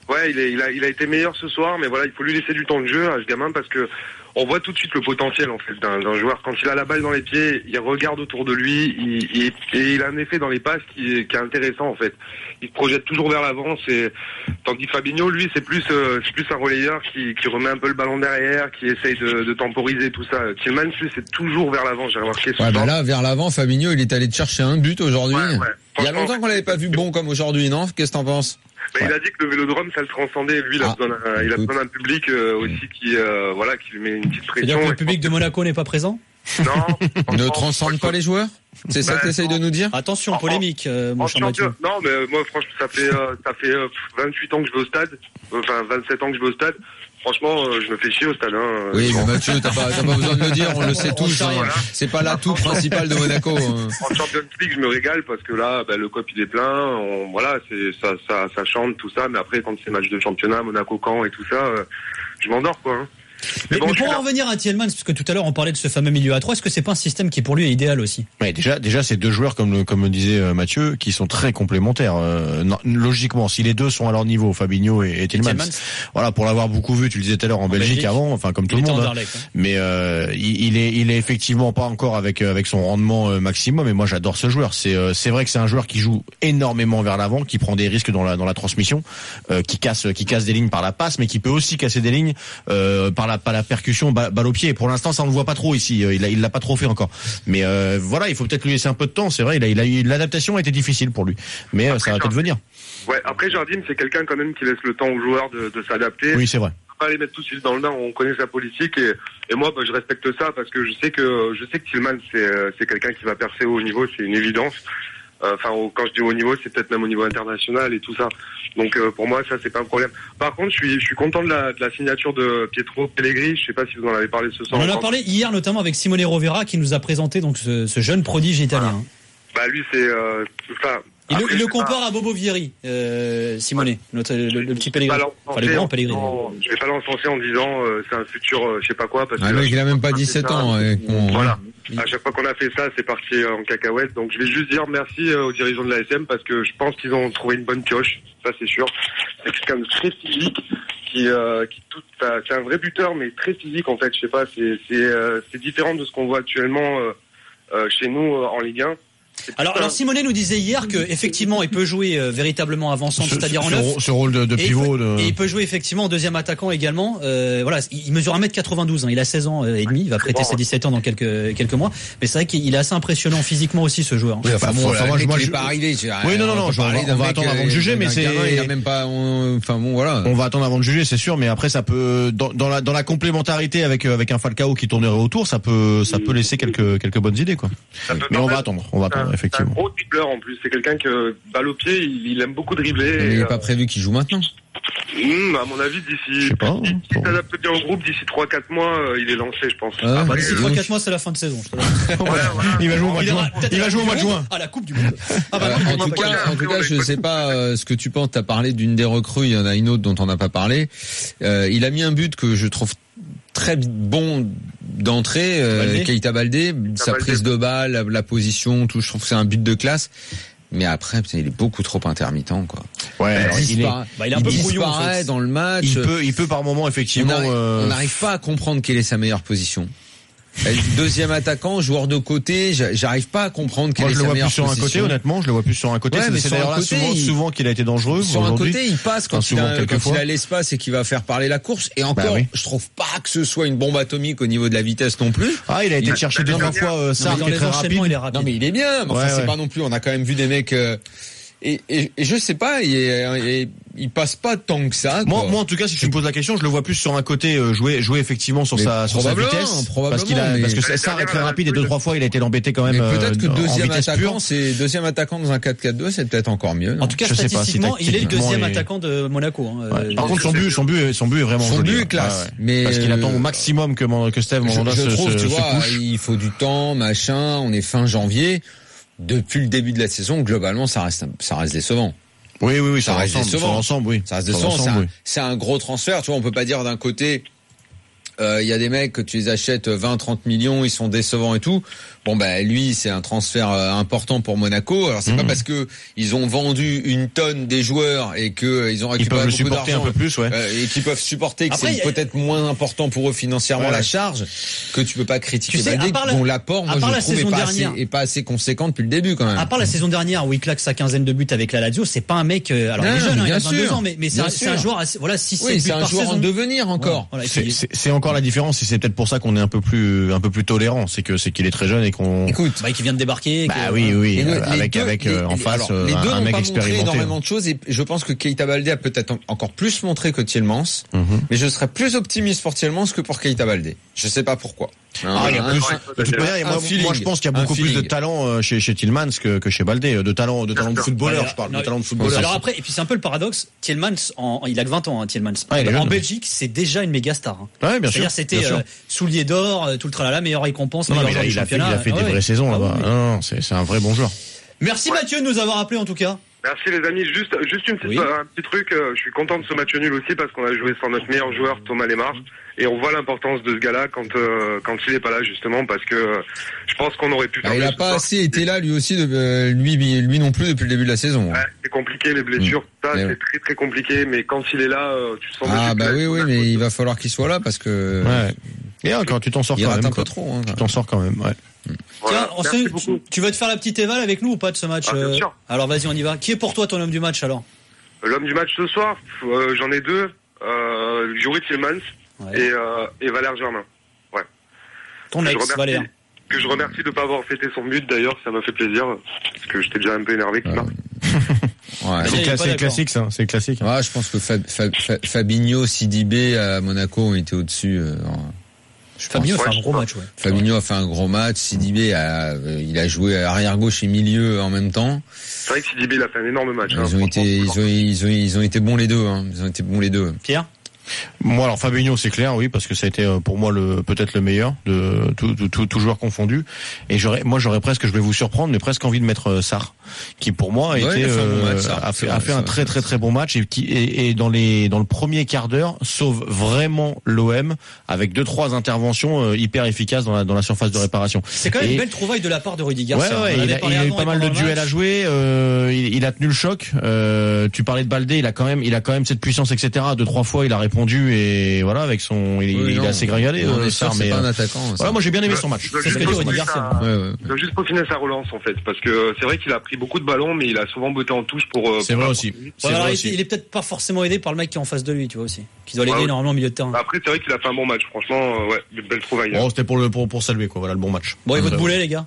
Ouais, il, est, il, a, il a été meilleur ce soir, mais voilà, il faut lui laisser du temps de jeu à ce gamin parce que on voit tout de suite le potentiel en fait d'un, d'un joueur. Quand il a la balle dans les pieds, il regarde autour de lui, il, il, et il a un effet dans les passes qui est, qui est intéressant en fait. Il se projette toujours vers l'avant. C'est tandis que Fabinho, lui, c'est plus euh, c'est plus un relayeur qui, qui remet un peu le ballon derrière, qui essaye de, de temporiser tout ça. Tillmans, lui, c'est toujours vers l'avant. J'ai remarqué. Ouais, bah là, vers l'avant, Fabinho, il est allé te chercher un but aujourd'hui. Ouais, ouais. Il y a longtemps qu'on l'avait pas vu bon comme aujourd'hui, non? Qu'est-ce que t'en penses? Bah, ouais. Il a dit que le Vélodrome, ça le transcendait. Lui, il a, ah, besoin, d'un, il a besoin d'un public euh, aussi qui, euh, voilà, qui lui met une petite pression. C'est-à-dire que le public de Monaco n'est pas présent? Non. Ne transcende pas les joueurs? C'est bah, ça que tu essayes de nous dire? Attention, en, polémique, euh, mon cher Mathieu. Non, mais moi, franchement, ça fait, euh, ça fait euh, vingt-huit ans que je vais au stade. Enfin, vingt-sept ans que je vais au stade. Franchement, euh, je me fais chier au stade. Hein. Oui, mais Mathieu, t'as pas, t'as pas besoin de le dire, on le sait tous. Hein. Voilà. C'est pas l'atout principal de Monaco. Hein. En Champions League, je me régale parce que là, bah, le cop il est plein. On, voilà, c'est ça, ça, ça chante tout ça. Mais après, quand c'est match de championnat, Monaco-Caen et tout ça, euh, je m'endors quoi. Hein. Mais, mais, bon, mais pour en revenir à Tillmans, parce que tout à l'heure on parlait de ce fameux milieu à trois, est-ce que c'est pas un système qui pour lui est idéal aussi? Ouais, déjà, déjà c'est deux joueurs comme le, comme le disait Mathieu, qui sont très complémentaires. Euh, non, logiquement, si les deux sont à leur niveau, Fabinho et, et Tillmans, Tillmans, voilà, pour l'avoir beaucoup vu, tu le disais tout à l'heure en, en Belgique, Belgique avant, enfin comme tout le monde. Hein, hein. Mais euh, il, il est, il est effectivement pas encore avec avec son rendement euh, maximum. Et moi, j'adore ce joueur. C'est, euh, c'est vrai que c'est un joueur qui joue énormément vers l'avant, qui prend des risques dans la dans la transmission, euh, qui casse, qui casse des lignes par la passe, mais qui peut aussi casser des lignes euh, par la par la percussion. Balle au pied. Pour l'instant, ça on le voit pas trop ici. Il a, il l'a pas trop fait encore. Mais euh, voilà, il faut peut-être lui laisser un peu de temps. C'est vrai, il a, il a eu l'adaptation a été difficile pour lui. Mais après, ça va peut-être venir. Ouais. Après, Jardim, c'est quelqu'un quand même qui laisse le temps aux joueurs de, de s'adapter. Oui, c'est vrai. On va pas les mettre tout de suite dans le bain. On connaît sa politique et, et moi, bah, je respecte ça parce que je sais que je sais que Tillmans, c'est, c'est quelqu'un qui va percer au haut niveau. C'est une évidence. Enfin, euh, quand je dis haut niveau, c'est peut-être même au niveau international et tout ça. Donc euh, pour moi, ça c'est pas un problème. Par contre, je suis je suis content de la de la signature de Pietro Pellegrini. Je sais pas si vous en avez parlé ce soir. On en a parlé hier notamment avec Simone Rovera qui nous a présenté donc ce, ce jeune prodige italien. Bah lui c'est euh, enfin. Il, après, le, il le compare pas... à Bobo Vieri, euh, Simone, notre, le, le, le petit Pellegrini. Enfin, le grand Pellegrini. En, je vais pas l'encenser en disant euh, c'est un futur, euh, je sais pas quoi. Parce ah, que, mec, il a même pas dix-sept ans. Ouais, on... Voilà. À chaque fois qu'on a fait ça, c'est parti en cacahuète. Donc je vais juste dire merci aux dirigeants de l'A S M parce que je pense qu'ils ont trouvé une bonne pioche. Ça c'est sûr. C'est quelqu'un de très physique qui, euh, qui tout, c'est un vrai buteur mais très physique en fait. Je sais pas, c'est c'est euh, c'est différent de ce qu'on voit actuellement euh, euh, chez nous euh, en Ligue un. Alors, alors Simonet nous disait hier que effectivement il peut jouer euh, véritablement avançant, ce, c'est-à-dire en neuf. Ce rôle de, de pivot. Et il, peut, de... et il peut jouer effectivement en deuxième attaquant également. Euh, voilà, il mesure un mètre quatre-vingt-douze. Hein, il a seize ans et demi. Il va prêter ses dix-sept ans dans quelques quelques mois. Mais c'est vrai qu'il est assez impressionnant physiquement aussi ce joueur. Oui, enfin, bon, enfin, moi, je, moi, je... pas arrivé. Oui, non, non, non. On, on, on va attendre avant de juger, mais c'est. Il a même pas. On... Enfin bon, voilà. On va attendre avant de juger, c'est sûr. Mais après, ça peut dans, dans la dans la complémentarité avec avec un Falcao qui tournerait autour, ça peut ça peut laisser quelques quelques bonnes idées quoi. Mais on va attendre. On va attendre effectivement. En plus, c'est quelqu'un que balle au pied, il, il aime beaucoup dribbler. Mais il n'est euh... pas prévu qu'il joue maintenant. Mmh, à mon avis, d'ici, s'il s'adapte bien au groupe, d'ici trois quatre mois, euh, il est lancé, je pense. Ah, bah, d'ici trois quatre mois, c'est la fin de saison. Je ouais, voilà. Il va jouer au mois de juin. Il va jouer au mois de juin. À la Coupe du Monde. Ah, bah, euh, en tout cas, en tout cas, je sais pas euh, ce que tu penses. T'as parlé d'une des recrues, il y en a une autre dont on n'a pas parlé. Euh, il a mis un but que je trouve très bon d'entrée, euh, Keita Baldé, sa Baldé. Prise de balle, la, la position, tout. Je trouve que c'est un but de classe. Mais après, putain, il est beaucoup trop intermittent, quoi. Ouais, alors, il, il, est, bah, il est un peu il brouillon, disparaît en fait. Dans le match. Il peut, il peut par moment effectivement. On n'arrive euh... pas à comprendre quelle est sa meilleure position. Deuxième attaquant, joueur de côté, j'arrive pas à comprendre quelle Moi, est sa meilleure position. Moi, je le vois plus sur un côté, honnêtement, je le vois plus sur un côté. Ouais, c'est, mais c'est sur d'ailleurs un là côté, souvent, il... souvent qu'il a été dangereux. Sur un côté, il passe quand, enfin, il, a, quand il a l'espace et qu'il va faire parler la course. Et encore, bah oui. Je trouve pas que ce soit une bombe atomique au niveau de la vitesse non plus. Ah, il a été il chercher deux trois fois euh, Sarr, qui est très rapide. Il est rapide. Non, mais il est bien. Mais enfin, ouais, c'est ouais. Pas non plus. On a quand même vu des mecs. Euh, Et, et, et je sais pas, il, il, il passe pas tant que ça. Moi, moi, en tout cas, si tu me poses la question, je le vois plus sur un côté euh, jouer, jouer effectivement sur mais sa, sur sa vitesse, parce qu'il a, parce que ça est très rapide et deux trois fois il a été embêté quand même. Mais peut-être que euh, deuxième attaquant, c'est deuxième attaquant dans un quatre quatre deux, c'est peut-être encore mieux. Non en tout cas, je statistiquement, pas, il est le deuxième et... attaquant de Monaco. Hein, ouais. Par contre, son but, son but, son but est vraiment son joli. Son but est classe, ouais, ouais. Mais parce qu'il attend au maximum que que Steve Mandanda se, je trouve, se, tu vois, couche. Il faut du temps, machin. On est fin janvier. Depuis le début de la saison, globalement, ça reste, ça reste décevant. Oui, oui, oui, ça, ça reste décevant. Sur l'ensemble, oui. Ça reste décevant. C'est un, oui. c'est un gros transfert. Tu vois, on peut pas dire d'un côté, il euh, y a des mecs que tu les achètes vingt trente millions, ils sont décevants et tout. Bon bah lui c'est un transfert euh, important pour Monaco. Alors c'est mmh. pas parce que ils ont vendu une tonne des joueurs et que euh, ils ont récupéré ils beaucoup d'argent un peu plus, ouais. euh, et qu'ils peuvent supporter que Après, c'est a... peut-être moins important pour eux financièrement ouais. la charge, que tu peux pas critiquer Baldé la... dont l'apport moi je trouve est pas, assez, est pas assez conséquent depuis le début quand même. À part la saison dernière où il claque sa quinzaine de buts avec la Lazio, c'est pas un mec euh, alors non, il est jeune, hein, il a vingt-deux ans mais mais c'est un, c'est un joueur assez, voilà six sept oui, buts c'est un par joueur saison. En devenir encore. Voilà, c'est, c'est, c'est encore la différence et c'est peut-être pour ça qu'on est un peu plus un peu plus tolérant, c'est que c'est qu'il est très jeune et qu'on écoute bah, qui vient de débarquer bah que, oui oui le, avec deux, avec les, euh, en les, face alors, les deux un, un mec pas expérimenté énormément de choses et je pense que Keita Baldé a peut-être encore plus montré que Tielemans mm-hmm. mais je serais plus optimiste pour Tielemans que pour Keita Baldé. Je sais pas pourquoi. Ah, il y a plus, de toute manière, moi, moi je pense qu'il y a beaucoup plus de talent chez chez Tielemans que que chez Baldé, de talent de talent de footballeur, alors, je parle, non, de talent de footballeur. Alors après et puis c'est un peu le paradoxe, Tielemans en, il a que vingt ans hein, Tielemans. Ah, en Belgique, c'est déjà une méga star. Hein. Ouais, bien C'est-à-dire sûr. c'était euh, soulier d'or, tout le tralala, meilleure récompense, non, meilleur non, joueur il, du il, a fait, il a fait des ah, vraies ouais. saisons ah, là-bas. Oui. Non, non, c'est c'est un vrai bon joueur. Merci ouais. Mathieu de nous avoir appelé en tout cas. Merci les amis, juste juste une petite, oui. un petit truc, euh, je suis content de ce match nul aussi parce qu'on a joué sans notre meilleur joueur Thomas Lemar et on voit l'importance de ce gars-là quand euh, quand il est pas là justement parce que euh, je pense qu'on aurait pu ah, il a pas assez été là lui aussi de, euh, lui lui non plus depuis le début de la saison. Ouais, c'est compliqué les blessures, mmh. ça mais c'est ouais. très très compliqué mais quand il est là euh, tu sens ah bah oui oui mais il va falloir qu'il soit là parce que ouais. Et quand tu t'en sors il quand même un quoi. peu trop hein, tu t'en sors quand même ouais. Voilà, tiens, sait, tu, tu veux te faire la petite éval avec nous ou pas de ce match ah, bien sûr. Alors vas-y on y va. Qui est pour toi ton homme du match alors? L'homme du match ce soir, euh, j'en ai deux, euh, Youri Tielemans ouais. et, euh, et Valère Germain. Ouais. Ton ex, remercie, Valère. Que je remercie de ne pas avoir fêté son but d'ailleurs, ça m'a fait plaisir, parce que j'étais déjà un peu énervé qu'il marque. Ouais. C'est, cla- c'est classique ça, c'est classique. Hein. Ouais, je pense que Fab, Fab, Fab, Fabinho, Sidibé à Monaco ont été au-dessus. Euh, Je Fabinho a fait un gros match, ouais. Fabinho a fait un gros match. Sidibé a, euh, il a joué arrière gauche et milieu en même temps. C'est vrai que Sidibé il a fait un énorme match. Ils hein, ont été, ils ont, ils ont, ils ont été bons les deux. Hein. Ils ont été bons les deux. Pierre. Moi, alors Fabinho, c'est clair, oui, parce que ça a été pour moi le peut-être le meilleur de tout, tout, tout, tout joueur confondu. Et j'aurais, moi, j'aurais presque, je vais vous surprendre, mais presque envie de mettre Sarr, qui pour moi a ouais, été, a fait, euh, un, bon match, a fait, a fait un très très très bon match et qui et, et dans les dans le premier quart d'heure sauve vraiment l'O M avec deux trois interventions euh, hyper efficaces dans la dans la surface de réparation. C'est quand même et, une belle trouvaille de la part de Rudy Garcia. Ouais, ouais, il a, il a eu pas mal de duels à jouer. Euh, il, il a tenu le choc. Euh, tu parlais de Baldé, il a quand même il a quand même cette puissance, et cetera. Deux trois fois, il a répondu et Et voilà, avec son, il, oui, il est assez gringalé. On euh, est sûr, ça, c'est mais pas un euh, attaquant. Ça. Voilà, moi j'ai bien aimé son match. C'est ce que dit Garcia. Il doit juste peaufiner sa relance en fait, parce que c'est vrai qu'il a pris beaucoup de ballons, mais il a souvent botté en touche pour. C'est pour vrai aussi. C'est voilà, vrai il, aussi. Il est peut-être pas forcément aidé par le mec qui est en face de lui, tu vois aussi, qui doit l'aider ouais, énormément au milieu de terrain. Après, c'est vrai qu'il a fait un bon match. Franchement, euh, ouais, une belle trouvaille. Bon, c'était pour le pour pour saluer quoi. Voilà le bon match. Bon, et votre boulet les gars.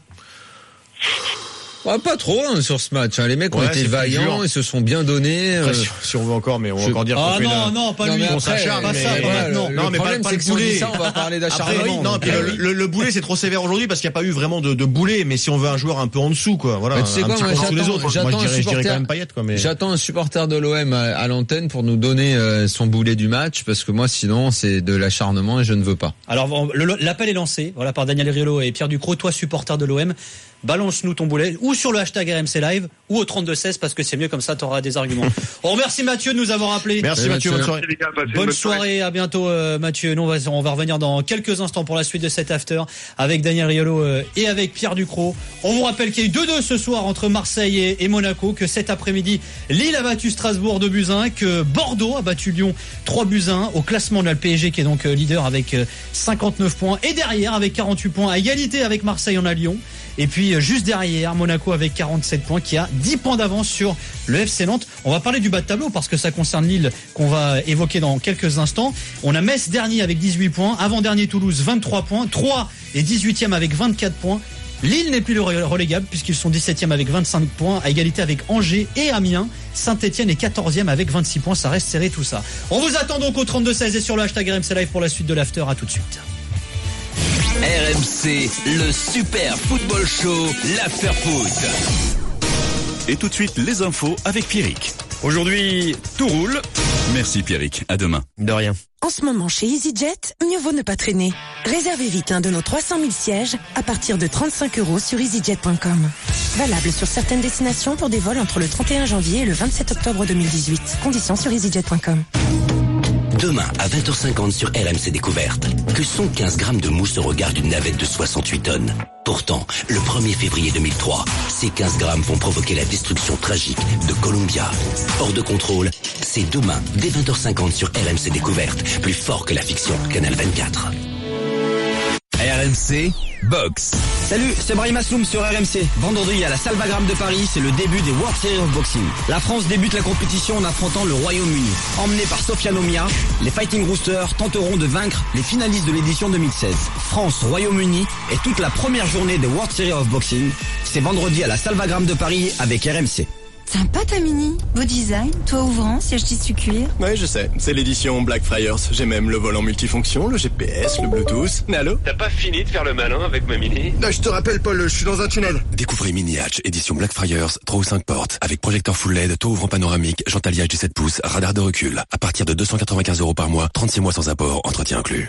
Ouais, pas trop hein, sur ce match. Hein. Les mecs ont ouais, été vaillants, ils se sont bien donnés. Après, si, si on veut encore, mais on va je... encore dire. Ah qu'on non, fait non, pas non, lui. On s'acharne, pas mais... ça, pas non, le, non, le mais problème, pas, pas c'est le que si on boulet. dit ça, on va parler d'acharnement. Non, puis le, le, le boulet c'est trop sévère aujourd'hui parce qu'il n'y a pas eu vraiment de, de boulet. Mais si on veut un joueur un peu en dessous, quoi, voilà. Mais tu sais un quoi, petit moi, peu sous les autres. J'attends moi, je dirais, un supporter, je dirais quand même Payet, quoi. Mais... J'attends un supporter de l'O M à, à l'antenne pour nous donner euh, son boulet du match parce que moi, sinon, c'est de l'acharnement et je ne veux pas. Alors, le, l'appel est lancé, voilà, par Daniel Riolo et Pierre Ducrot. Toi, supporter de l'O M. Balance-nous ton boulet, ou sur le hashtag R M C Live, ou au trente-deux seize, parce que c'est mieux comme ça, t'auras des arguments. On remercie Mathieu de nous avoir appelé. Merci, Merci Mathieu, bonne soirée. Bonne, bonne soirée, à bientôt euh, Mathieu. Nous, on va, on va revenir dans quelques instants pour la suite de cet after avec Daniel Riolo euh, et avec Pierre Ducrot. On vous rappelle qu'il y a eu deux deux ce soir entre Marseille et, et Monaco, que cet après-midi, Lille a battu Strasbourg deux buts à un, que Bordeaux a battu Lyon trois buts à un. Au classement, on a le P S G qui est donc euh, leader avec euh, cinquante-neuf points, et derrière avec quarante-huit points, à égalité avec Marseille, on a Lyon. Et puis juste derrière, Monaco avec quarante-sept points qui a dix points d'avance sur le F C Nantes. On va parler du bas de tableau parce que ça concerne Lille qu'on va évoquer dans quelques instants. On a Metz dernier avec dix-huit points, avant-dernier Toulouse vingt-trois points, Troyes est dix-huitième avec vingt-quatre points. Lille n'est plus le relégable puisqu'ils sont dix-septième avec vingt-cinq points, à égalité avec Angers et Amiens. Saint-Etienne est quatorzième avec vingt-six points, ça reste serré tout ça. On vous attend donc au trente-deux seize et sur le hashtag R M C Live pour la suite de l'after. À tout de suite. R M C, le super football show, l'after-foot. Et tout de suite, les infos avec Pierrick. Aujourd'hui, tout roule. Merci Pierrick, à demain. De rien. En ce moment, chez EasyJet, mieux vaut ne pas traîner. Réservez vite un de nos trois cent mille sièges à partir de trente-cinq euros sur easyjet point com. Valable sur certaines destinations pour des vols entre le trente et un janvier et le vingt-sept octobre deux mille dix-huit. Conditions sur easyjet point com. Demain à vingt heures cinquante sur R M C Découverte. Que sont quinze grammes de mousse au regard d'une navette de soixante-huit tonnes? Pourtant, le premier février deux mille trois, ces quinze grammes vont provoquer la destruction tragique de Columbia. Hors de contrôle, c'est demain, dès vingt heures cinquante sur R M C Découverte, plus fort que la fiction, Canal vingt-quatre. R M C Box. Salut, c'est Brahim Asloum sur R M C. Vendredi à la Salvagram de Paris, c'est le début des World Series of Boxing. La France débute la compétition en affrontant le Royaume-Uni. Emmenés par Sofia Nomia, les Fighting Roosters tenteront de vaincre les finalistes de l'édition deux mille seize. France-Royaume-Uni et toute la première journée des World Series of Boxing. C'est vendredi à la Salvagram de Paris avec R M C. Sympa ta Mini, beau design, toit ouvrant, siège tissu cuir. Ouais, je sais, c'est l'édition Blackfriars. J'ai même le volant multifonction, le G P S, le Bluetooth. Mais allô? T'as pas fini de faire le malin avec ma Mini? Non, je te rappelle Paul, je suis dans un tunnel. Découvrez Mini Hatch, édition Blackfriars, trois ou cinq portes, avec projecteur full L E D, toit ouvrant panoramique, jante alliage dix-sept pouces, radar de recul. À partir de deux cent quatre-vingt-quinze euros par mois, trente-six mois sans apport, entretien inclus.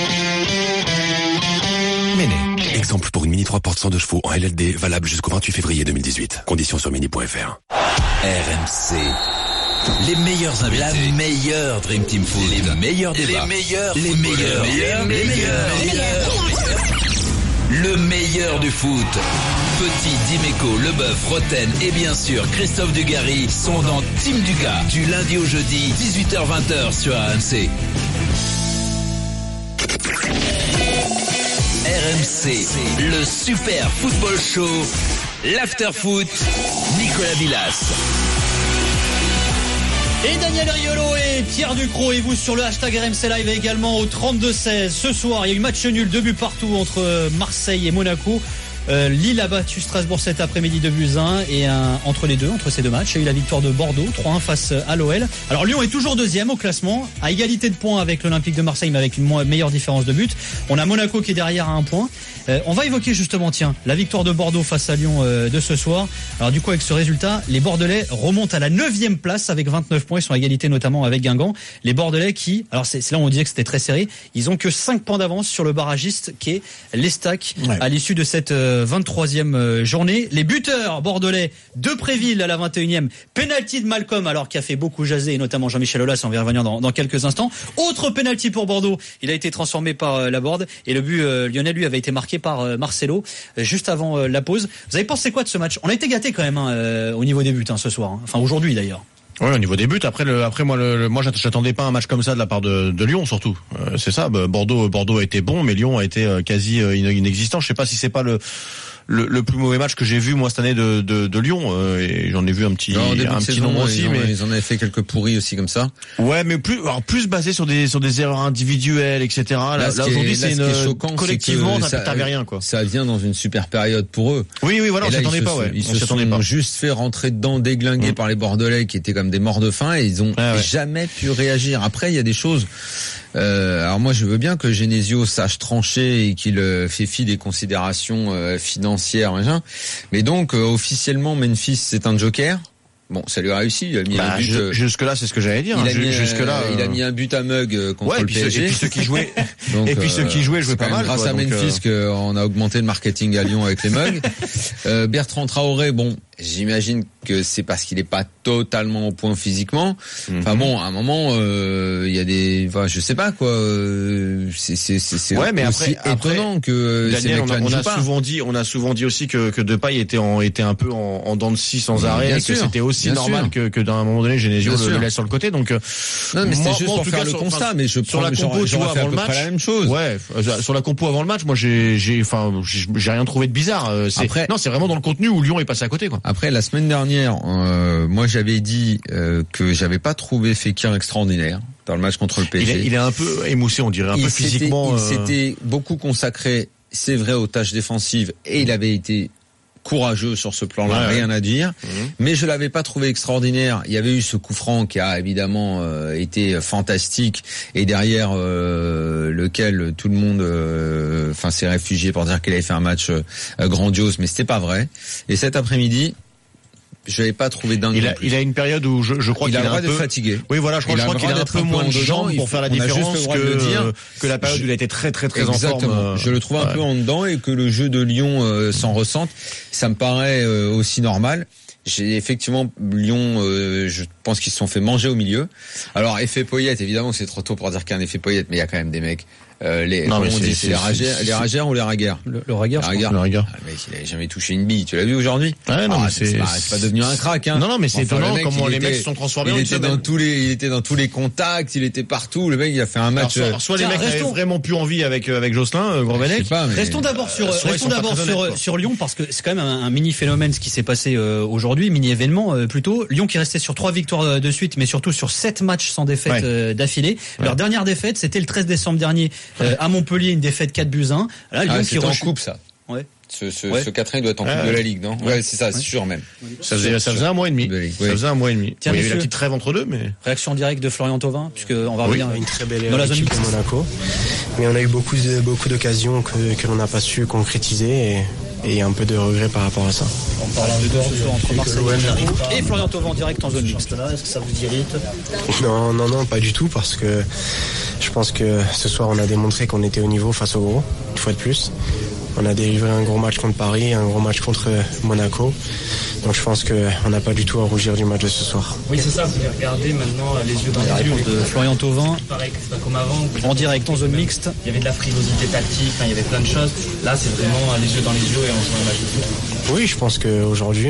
Méné. Exemple pour une Mini trois portes cent deux chevaux en L L D, valable jusqu'au vingt-huit février deux mille dix-huit. Conditions sur mini point f r. R M C. Les meilleurs invités. La meilleure Dream Team Food. Les meilleurs débats. Les meilleurs. Les meilleurs. Les meilleurs. Les meilleurs. Le meilleur du foot. Petit, Dimeco, Leboeuf, Roten et bien sûr Christophe Dugarry sont dans Team Dugas du lundi au jeudi, dix-huit heures vingt sur R M C. R M C, le super football show, l'after foot, Nicolas Villas. Et Daniel Riolo et Pierre Ducrot et vous sur le hashtag R M C Live également au trente-deux seize. Ce soir, il y a eu match nul, deux buts partout entre Marseille et Monaco. Euh, Lille a battu Strasbourg cet après-midi de buts un et un, entre les deux, entre ces deux matchs, il y a eu la victoire de Bordeaux trois un face à l'O L. Alors Lyon est toujours deuxième au classement, à égalité de points avec l'Olympique de Marseille, mais avec une mo- meilleure différence de buts. On a Monaco qui est derrière à un point. Euh, on va évoquer justement, tiens, la victoire de Bordeaux face à Lyon euh, de ce soir. Alors du coup, avec ce résultat, les Bordelais remontent à la neuvième place avec vingt-neuf points. Ils sont à égalité notamment avec Guingamp. Les Bordelais qui, alors c'est, c'est là où on disait que c'était très serré, ils ont que cinq points d'avance sur le barragiste qui est l'Estac ouais. à l'issue de cette euh, vingt-troisième journée. Les buteurs bordelais de Préville à la vingt et unième, penalty de Malcolm, alors qui a fait beaucoup jaser, et notamment Jean-Michel Aulas, on va y revenir dans, dans quelques instants. Autre penalty pour Bordeaux, il a été transformé par euh, Laborde, et le but euh, lyonnais lui avait été marqué par euh, Marcelo euh, juste avant euh, la pause. Vous avez pensé quoi de ce match? On a été gâtés quand même hein, euh, au niveau des buts hein, ce soir, hein. Enfin aujourd'hui d'ailleurs. Ouais, au niveau des buts. Après, le, après moi, le, le, moi, j'attendais pas un match comme ça de la part de, de Lyon, surtout. Euh, c'est ça. Bordeaux, Bordeaux a été bon, mais Lyon a été euh, quasi euh, inexistant. Je sais pas si c'est pas le le, le plus mauvais match que j'ai vu moi cette année de de, de Lyon. Euh, et j'en ai vu un petit non, un petit saison, nombre aussi, ils en, mais ils en avaient fait quelques pourris aussi comme ça. Ouais, mais plus alors plus basé sur des sur des erreurs individuelles, et cetera. Là, là, là aujourd'hui, c'est une choquant, collectivement, c'est t'avais rien quoi. Ça vient dans une super période pour eux. Oui, oui, voilà, on s'attendait pas. Ouais, ils se sont pas. juste fait rentrer dedans, déglingués mmh. par les Bordelais qui étaient comme des morts de faim et ils ont ah ouais. jamais pu réagir. Après, il y a des choses. Euh, alors moi, je veux bien que Genesio sache trancher et qu'il euh, fait fi des considérations euh, financières, machin. Mais donc, euh, officiellement, Memphis, c'est un joker. Bon, ça lui a réussi. Il a mis bah, un but. Euh, jusque là, c'est ce que j'allais dire. Il a, hein, mis, jusque là, euh, il a mis un but à Mug euh, contre ouais, le puis P S G. Et puis ceux qui jouaient. donc, et puis ceux qui jouaient jouaient pas mal. Grâce quoi, à Memphis euh... qu'on a augmenté le marketing à Lyon avec les Mugs. euh, Bertrand Traoré, bon, j'imagine que c'est parce qu'il est pas totalement au point physiquement. Enfin bon, à un moment, il euh, y a des, enfin, je sais pas quoi. Euh, c'est c'est c'est ouais, mais aussi après, étonnant après, que Daniel, ces mecs-là on a, on a pas. souvent dit, on a souvent dit aussi que que Depay était en était un peu en, en dents de scie sans arrêt, bien et sûr, que c'était aussi normal sûr. que que d'un moment donné Genesio le, le laisse sur le côté. Donc non, mais c'est juste moi, pour faire le constat. Enfin, mais je sur la compo, tu vois, avant le match, la même chose. Ouais, sur la compo avant le match, moi j'ai j'ai enfin j'ai rien trouvé de bizarre. C'est, après, non, c'est vraiment dans le contenu où Lyon est passé à côté quoi. Après la semaine dernière. Euh, moi, j'avais dit euh, que j'avais pas trouvé Fekir extraordinaire dans le match contre le P S G. Il est, il est un peu émoussé, on dirait, un il peu physiquement. Il euh... s'était beaucoup consacré, c'est vrai, aux tâches défensives, et il avait été courageux sur ce plan-là, ouais, rien ouais. à dire. Mmh. Mais je l'avais pas trouvé extraordinaire. Il y avait eu ce coup franc qui a évidemment euh, été fantastique, et derrière euh, lequel tout le monde, enfin, euh, s'est réfugié pour dire qu'il avait fait un match euh, grandiose, mais c'était pas vrai. Et cet après-midi. Je n'avais pas trouvé dingue. Il a, il a une période où je, je crois il qu'il a le droit un d'être peu fatigué. Oui, voilà, je crois, je crois qu'il a un peu moins de jambes pour faire la différence que, le dire. que la période je, où il a été très, très, très Exactement. en forme. Euh, je le trouve un ouais. peu en dedans et que le jeu de Lyon euh, s'en ressente. Ça me paraît euh, aussi normal. J'ai effectivement Lyon, euh, je pense qu'ils se sont fait manger au milieu. Alors effet Poyet, évidemment, c'est trop tôt pour dire qu'il y a un effet Poyet, mais il y a quand même des mecs euh, les, non, comment mais on c'est, dit, c'est, les c'est, ragères, c'est, les ragères ou les raguères? Le, le raguère. Le raguère. Le raguère. Ah, le mec, il a jamais touché une bille. Tu l'as vu aujourd'hui? Ouais, non, ah, mais c'est, c'est, c'est, pas, c'est pas devenu un crack, hein. Non, non, mais c'est enfin, étonnant mec, comment les était, mecs se sont transformés il en une était semaine. dans tous les, il était dans tous les contacts, il était partout. Le mec, il a fait un match. Alors, soit, soit Tiens, les mecs restons... avaient vraiment plus envie avec, avec Jocelyn, euh, Gourvenec. Mais... Restons d'abord sur, euh, restons d'abord sur, honnêtes, sur Lyon, parce que c'est quand même un, un mini phénomène ce qui s'est passé euh, aujourd'hui, mini événement euh, plutôt. Lyon qui restait sur trois victoires de suite, mais surtout sur sept matchs sans défaite ouais. euh, d'affilée. Ouais. Leur dernière défaite, c'était le treize décembre dernier euh, à Montpellier, une défaite quatre buts à un. Là, Lyon ah, qui c'était rechute. en coupe, ça. Ouais. Ce, ce, ouais. ce quatrième doit être en coupe ouais. de la Ligue, non? Ouais, c'est ça, ouais. c'est sûr même. Ça faisait, ça faisait un mois et demi. Ligue, ça faisait un mois et demi. Tiens, bon, il y avait monsieur, la petite trêve entre deux, mais. Réaction directe de Florian Thauvin, puisque on va oui, revenir une très belle dans la zone équipe de Monaco. Mais on a eu beaucoup de, beaucoup d'occasions que, que l'on n'a pas su concrétiser et, et un peu de regret par rapport à ça. On parle de deux ce soir entre Marseille et, et Florian Thauvin en direct en zone mixte. Est-ce que ça vous irrite? Non, non, non, pas du tout, parce que je pense que ce soir on a démontré qu'on était au niveau face au gros, une fois de plus. On a délivré un gros match contre Paris, un gros match contre Monaco. Donc je pense qu'on n'a pas du tout à rougir du match de ce soir. Oui, c'est ça, vous les regardez maintenant les yeux dans les yeux. De Florian Thauvin. Pareil, c'est pas comme avant. En direct en zone mixte. Il y avait de la frilosité tactique, enfin, il y avait plein de choses. Là, c'est vraiment les yeux dans les yeux et on se voit un match de foot. Oui, je pense qu'aujourd'hui,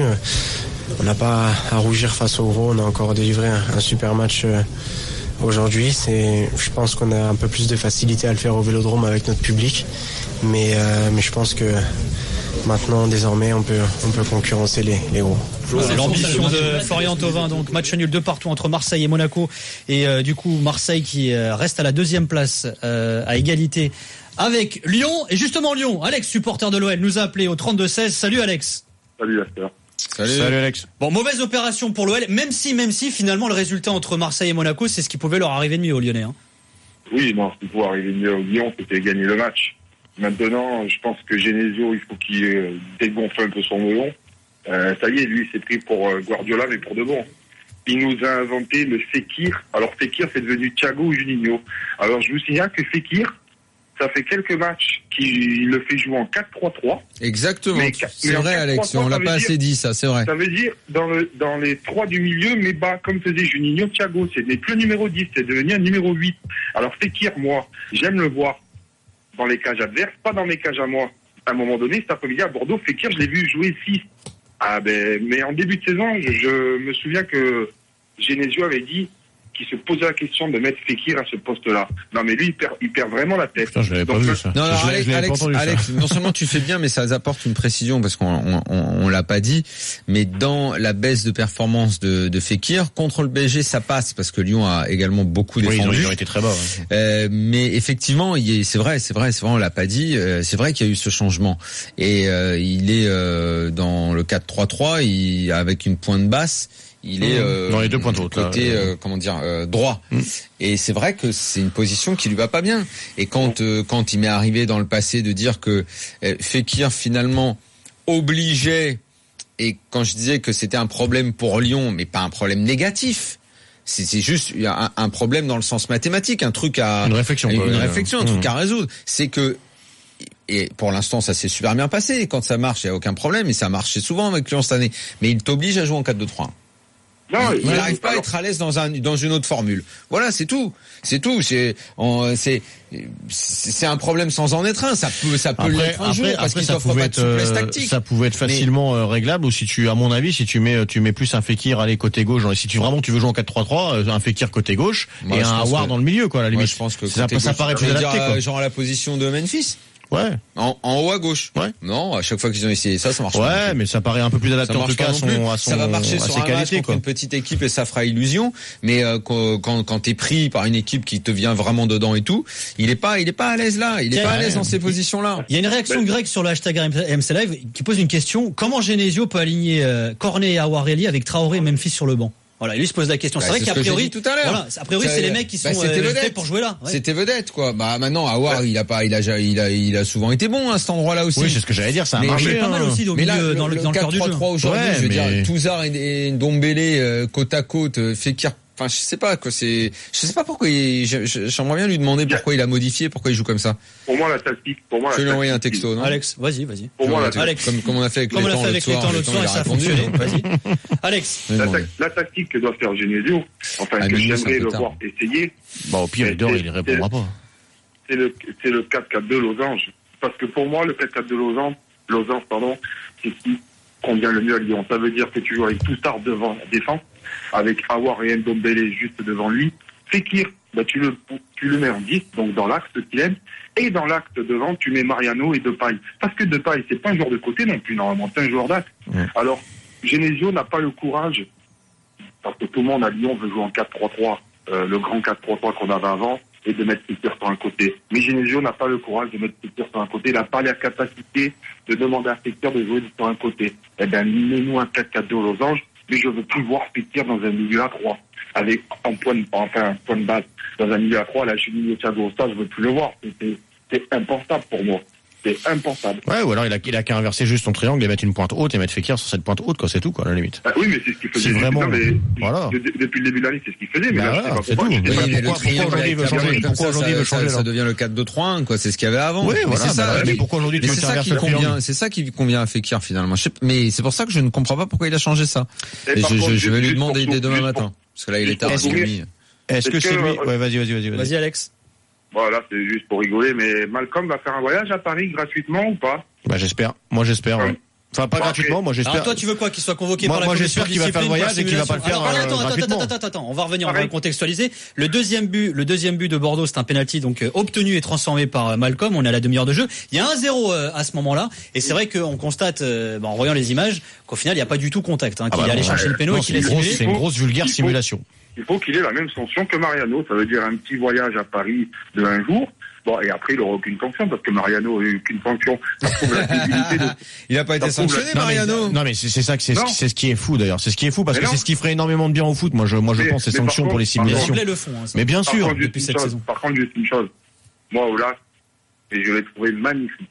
on n'a pas à rougir face au gros. On a encore délivré un, un super match aujourd'hui. C'est, je pense qu'on a un peu plus de facilité à le faire au Vélodrome avec notre public. Mais, euh, mais je pense que maintenant, désormais, on peut, on peut concurrencer les, les gros. C'est l'ambition de Florian Thauvin, donc match nul de partout entre Marseille et Monaco. Et euh, du coup, Marseille qui euh, reste à la deuxième place euh, à égalité avec Lyon. Et justement, Lyon, Alex, supporter de l'O L, nous a appelé au trente-deux seize. Salut Alex. Salut Aster. Salut. Salut Alex. Bon, mauvaise opération pour l'O L, même si, même si finalement le résultat entre Marseille et Monaco, c'est ce qui pouvait leur arriver de mieux aux Lyonnais. Hein. Oui, non, ce qui pouvait arriver de mieux aux Lyon, c'était gagner le match. Maintenant, je pense que Genesio, il faut qu'il euh, dégonfle un peu son melon. Euh, ça y est, lui, c'est pris pour euh, Guardiola, mais pour de bon. Il nous a inventé le Fekir. Alors, Fekir, c'est devenu Thiago ou Juninho. Alors, je vous signale que Fekir, ça fait quelques matchs qu'il le fait jouer en quatre trois trois. Exactement. Mais, c'est mais vrai, Alex, on l'a pas assez dit, ça, c'est vrai. Ça veut dire, dans, le, dans les trois du milieu, mais bas, comme faisait Juninho, Thiago, c'est n'est plus le numéro dix, c'est devenu un numéro huit. Alors, Fekir, moi, j'aime le voir dans les cages adverses, pas dans mes cages à moi. À un moment donné, cet après-midi à Bordeaux, Fekir, je l'ai vu jouer six. Ah ben, mais en début de saison, je, je me souviens que Genesio avait dit qu'il se posait la question de mettre Fekir à ce poste-là. Non, mais lui, il perd, il perd vraiment la tête. Putain, je l'avais pas vu, ça. Non, non, je Alex, je Alex, pas Alex ça. non seulement tu fais bien, mais ça apporte une précision parce qu'on on, on, on l'a pas dit. Mais dans la baisse de performance de, de Fekir contre le P S G, ça passe parce que Lyon a également beaucoup défendu. Oui, ils ont été très bas. Ouais. Euh, mais effectivement, il est, c'est vrai, c'est vrai, c'est vrai, on l'a pas dit. Euh, c'est vrai qu'il y a eu ce changement et euh, il est euh, dans le quatre trois trois, il, avec une pointe basse. Il est euh, dans les deux points de côté euh, comment dire euh, droit mmh. Et c'est vrai que c'est une position qui lui va pas bien. Et quand euh, quand il m'est arrivé dans le passé de dire que euh, Fekir finalement obligeait, et quand je disais que c'était un problème pour Lyon, mais pas un problème négatif. C'est, c'est juste un, un problème dans le sens mathématique, un truc à une réflexion, une quoi, réflexion, ouais. un truc mmh. à résoudre. C'est que et pour l'instant, ça s'est super bien passé. Quand ça marche, il y a aucun problème. Et ça a marché souvent avec Lyon cette année. Mais il t'oblige à jouer en quatre deux trois. Non, il n'arrive pas à être à l'aise dans un dans une autre formule. Voilà, c'est tout. C'est tout. C'est on, c'est c'est un problème sans en être un. Ça peut ça peut après, l'être un après, jour parce après, qu'il ça t'offre pouvait pas être, de souplesse tactique. Ça pouvait être facilement mais... réglable. Ou si tu, à mon avis, si tu mets tu mets plus un Fekir aller côté gauche, genre, si tu vraiment tu veux jouer en quatre trois trois, un Fekir côté gauche moi, et un Aouar que... dans le milieu, quoi. À la limite. Moi, je pense que ça, gauche, ça paraît plus adapté, dire, quoi. Genre à la position de Memphis. Ouais. En, en haut à gauche. Ouais. Non, à chaque fois qu'ils ont essayé ça, ça marche ouais, pas. Ouais, mais ça paraît un peu plus adapté en tout cas à son, à son, ça va marcher à sur ses un qualités, match quoi. Une petite équipe et ça fera illusion. Mais euh, quand quand, quand t'es pris par une équipe qui te vient vraiment dedans et tout, il est pas il est pas à l'aise là. Il est Tiens, pas à l'aise ouais. dans ces positions-là. Il y a une réaction grecque sur le hashtag R M C Live qui pose une question. Comment Genesio peut aligner euh, Cornet et Aouarelli avec Traoré et Memphis sur le banc? Voilà, lui se pose la question. Bah, c'est vrai qu'à priori, tout à l'heure. Voilà, a priori, ça, c'est les mecs qui sont bah, c'était euh, pour jouer là. Ouais. C'était vedette, quoi. Bah maintenant, Aouar, ouais. il a pas, il a, il a, il a souvent été bon à cet endroit-là aussi. Oui, c'est ce que j'allais dire. Ça a marché pas mal aussi. Mais là, dans le le dans le cœur du jeu. quatre trois trois aujourd'hui, ouais, je veux mais... dire, Touzard et, et Ndombele euh, côte à côte, euh, Fekir. Enfin, je sais pas quoi. C'est, je sais pas pourquoi. Il, j'aimerais bien lui demander pourquoi il a modifié, pourquoi il joue comme ça. Pour moi, la tactique. Pour moi, je vais lui envoyer un texto, non? Alex, vas-y, vas-y. Pour moi, la Alex, comme, comme on a fait avec comme les temps l'autre soir, l'autre soir, ça a fonctionné. Vas-y, Alex. La, ta- la tactique que doit faire Genesio, enfin ah, que j'aimerais le voir essayer. Bah au pire, il dort, il répondra pas. c'est le, c'est le quatre quatre deux Losange. Parce que pour moi, le quatre quatre deux Losange, Losange, pardon, c'est ce qui convient le mieux à Lyon. Ça veut dire que tu joues avec Toussard devant la défense, avec Aouar et Ndombele juste devant lui. Fekir, bah, tu le, tu le mets en dix, donc dans l'axe qu'il aime. Et dans l'axe devant, tu mets Mariano et Depay. Parce que Depay, c'est pas un joueur de côté non plus, normalement, c'est un joueur d'axe. Ouais. Alors, Genesio n'a pas le courage, parce que tout le monde à Lyon veut jouer en quatre trois trois, euh, le grand quatre trois trois qu'on avait avant, et de mettre Fekir sur un côté. Mais Genesio n'a pas le courage de mettre Fekir sur un côté, il n'a pas la capacité de demander à Fekir de jouer sur un côté. Eh bien, mets-nous un quatre quatre deux aux Losange, mais je veux plus voir Fekir dans un milieu à trois, avec, en point de, enfin, un point de base, dans un milieu à trois, là, je suis milieu Thiago, ça, je veux plus le voir. C'est, c'est impensable pour moi. C'est impensable. Ouais, ou alors il a, il a qu'à inverser juste son triangle et mettre une pointe haute et mettre Fekir sur cette pointe haute, quoi, c'est tout, quoi, à la limite. Ah oui, mais c'est ce qu'il faisait. C'est vraiment, mais voilà. De, de, depuis le début de l'année, c'est ce qu'il faisait, mais bah là, voilà, je sais pas c'est pourquoi. tout. Je sais Oui, pas mais pourquoi, le triangle pourquoi avec aujourd'hui il veut changer. Pourquoi aujourd'hui il veut changer, ça, ça devient le quatre deux trois un, quoi, c'est ce qu'il y avait avant. Oui, voilà, c'est ça, bah, mais pourquoi aujourd'hui tu mais veux c'est ça qui convient, c'est ça qui convient à Fekir, finalement. Je sais, mais c'est pour ça que je ne comprends pas pourquoi il a changé ça. Et, et je, je, je vais lui demander dès demain matin. Parce que là, il est tard. Est-ce que c'est lui? Ouais, vas-y, vas-y, vas-y. Vas-y, Alex. Voilà, c'est juste pour rigoler, mais Malcolm va faire un voyage à Paris gratuitement ou pas? Bah, j'espère. Moi, j'espère, ouais. Enfin, pas gratuitement, moi j'espère. Alors toi, tu veux quoi, qu'il soit convoqué moi, par la moi, commission de discipline? Moi, j'espère qu'il va faire le voyage et qu'il va pas le faire Alors, euh, attends, gratuitement. attends, attends, attends, attends, on va revenir, on va contextualiser. Le deuxième but, le deuxième but de Bordeaux, c'est un penalty donc euh, obtenu et transformé par euh, Malcolm. On est à la demi-heure de jeu. Il y a un zéro euh, à ce moment-là, et c'est vrai qu'on constate, euh, bah, en voyant les images, qu'au final, il n'y a pas du tout contact, hein, ah qu'il bah allait non, chercher ouais. le péno Non, et qu'il a c'est une, simulé. c'est une grosse vulgaire il faut, simulation. Il faut qu'il ait la même sanction que Mariano. Ça veut dire un petit voyage à Paris de un jour. Bon, et après, il n'aura aucune sanction, parce que Mariano n'a eu aucune sanction. Ça prouve la crédibilité de... Il n'a pas été sanctionné, la... Mariano. Non, mais, non, mais c'est, c'est ça que c'est, ce qui, c'est ce qui est fou, d'ailleurs. C'est ce qui est fou, parce mais que non. c'est ce qui ferait énormément de bien au foot. Moi, je, moi, je mais, pense, ces sanctions contre, pour les simulations. Les le font, hein, mais bien par sûr, contre, depuis cette chose, saison. Par contre, juste une chose. Moi, Olas, et je l'ai trouvé magnifique.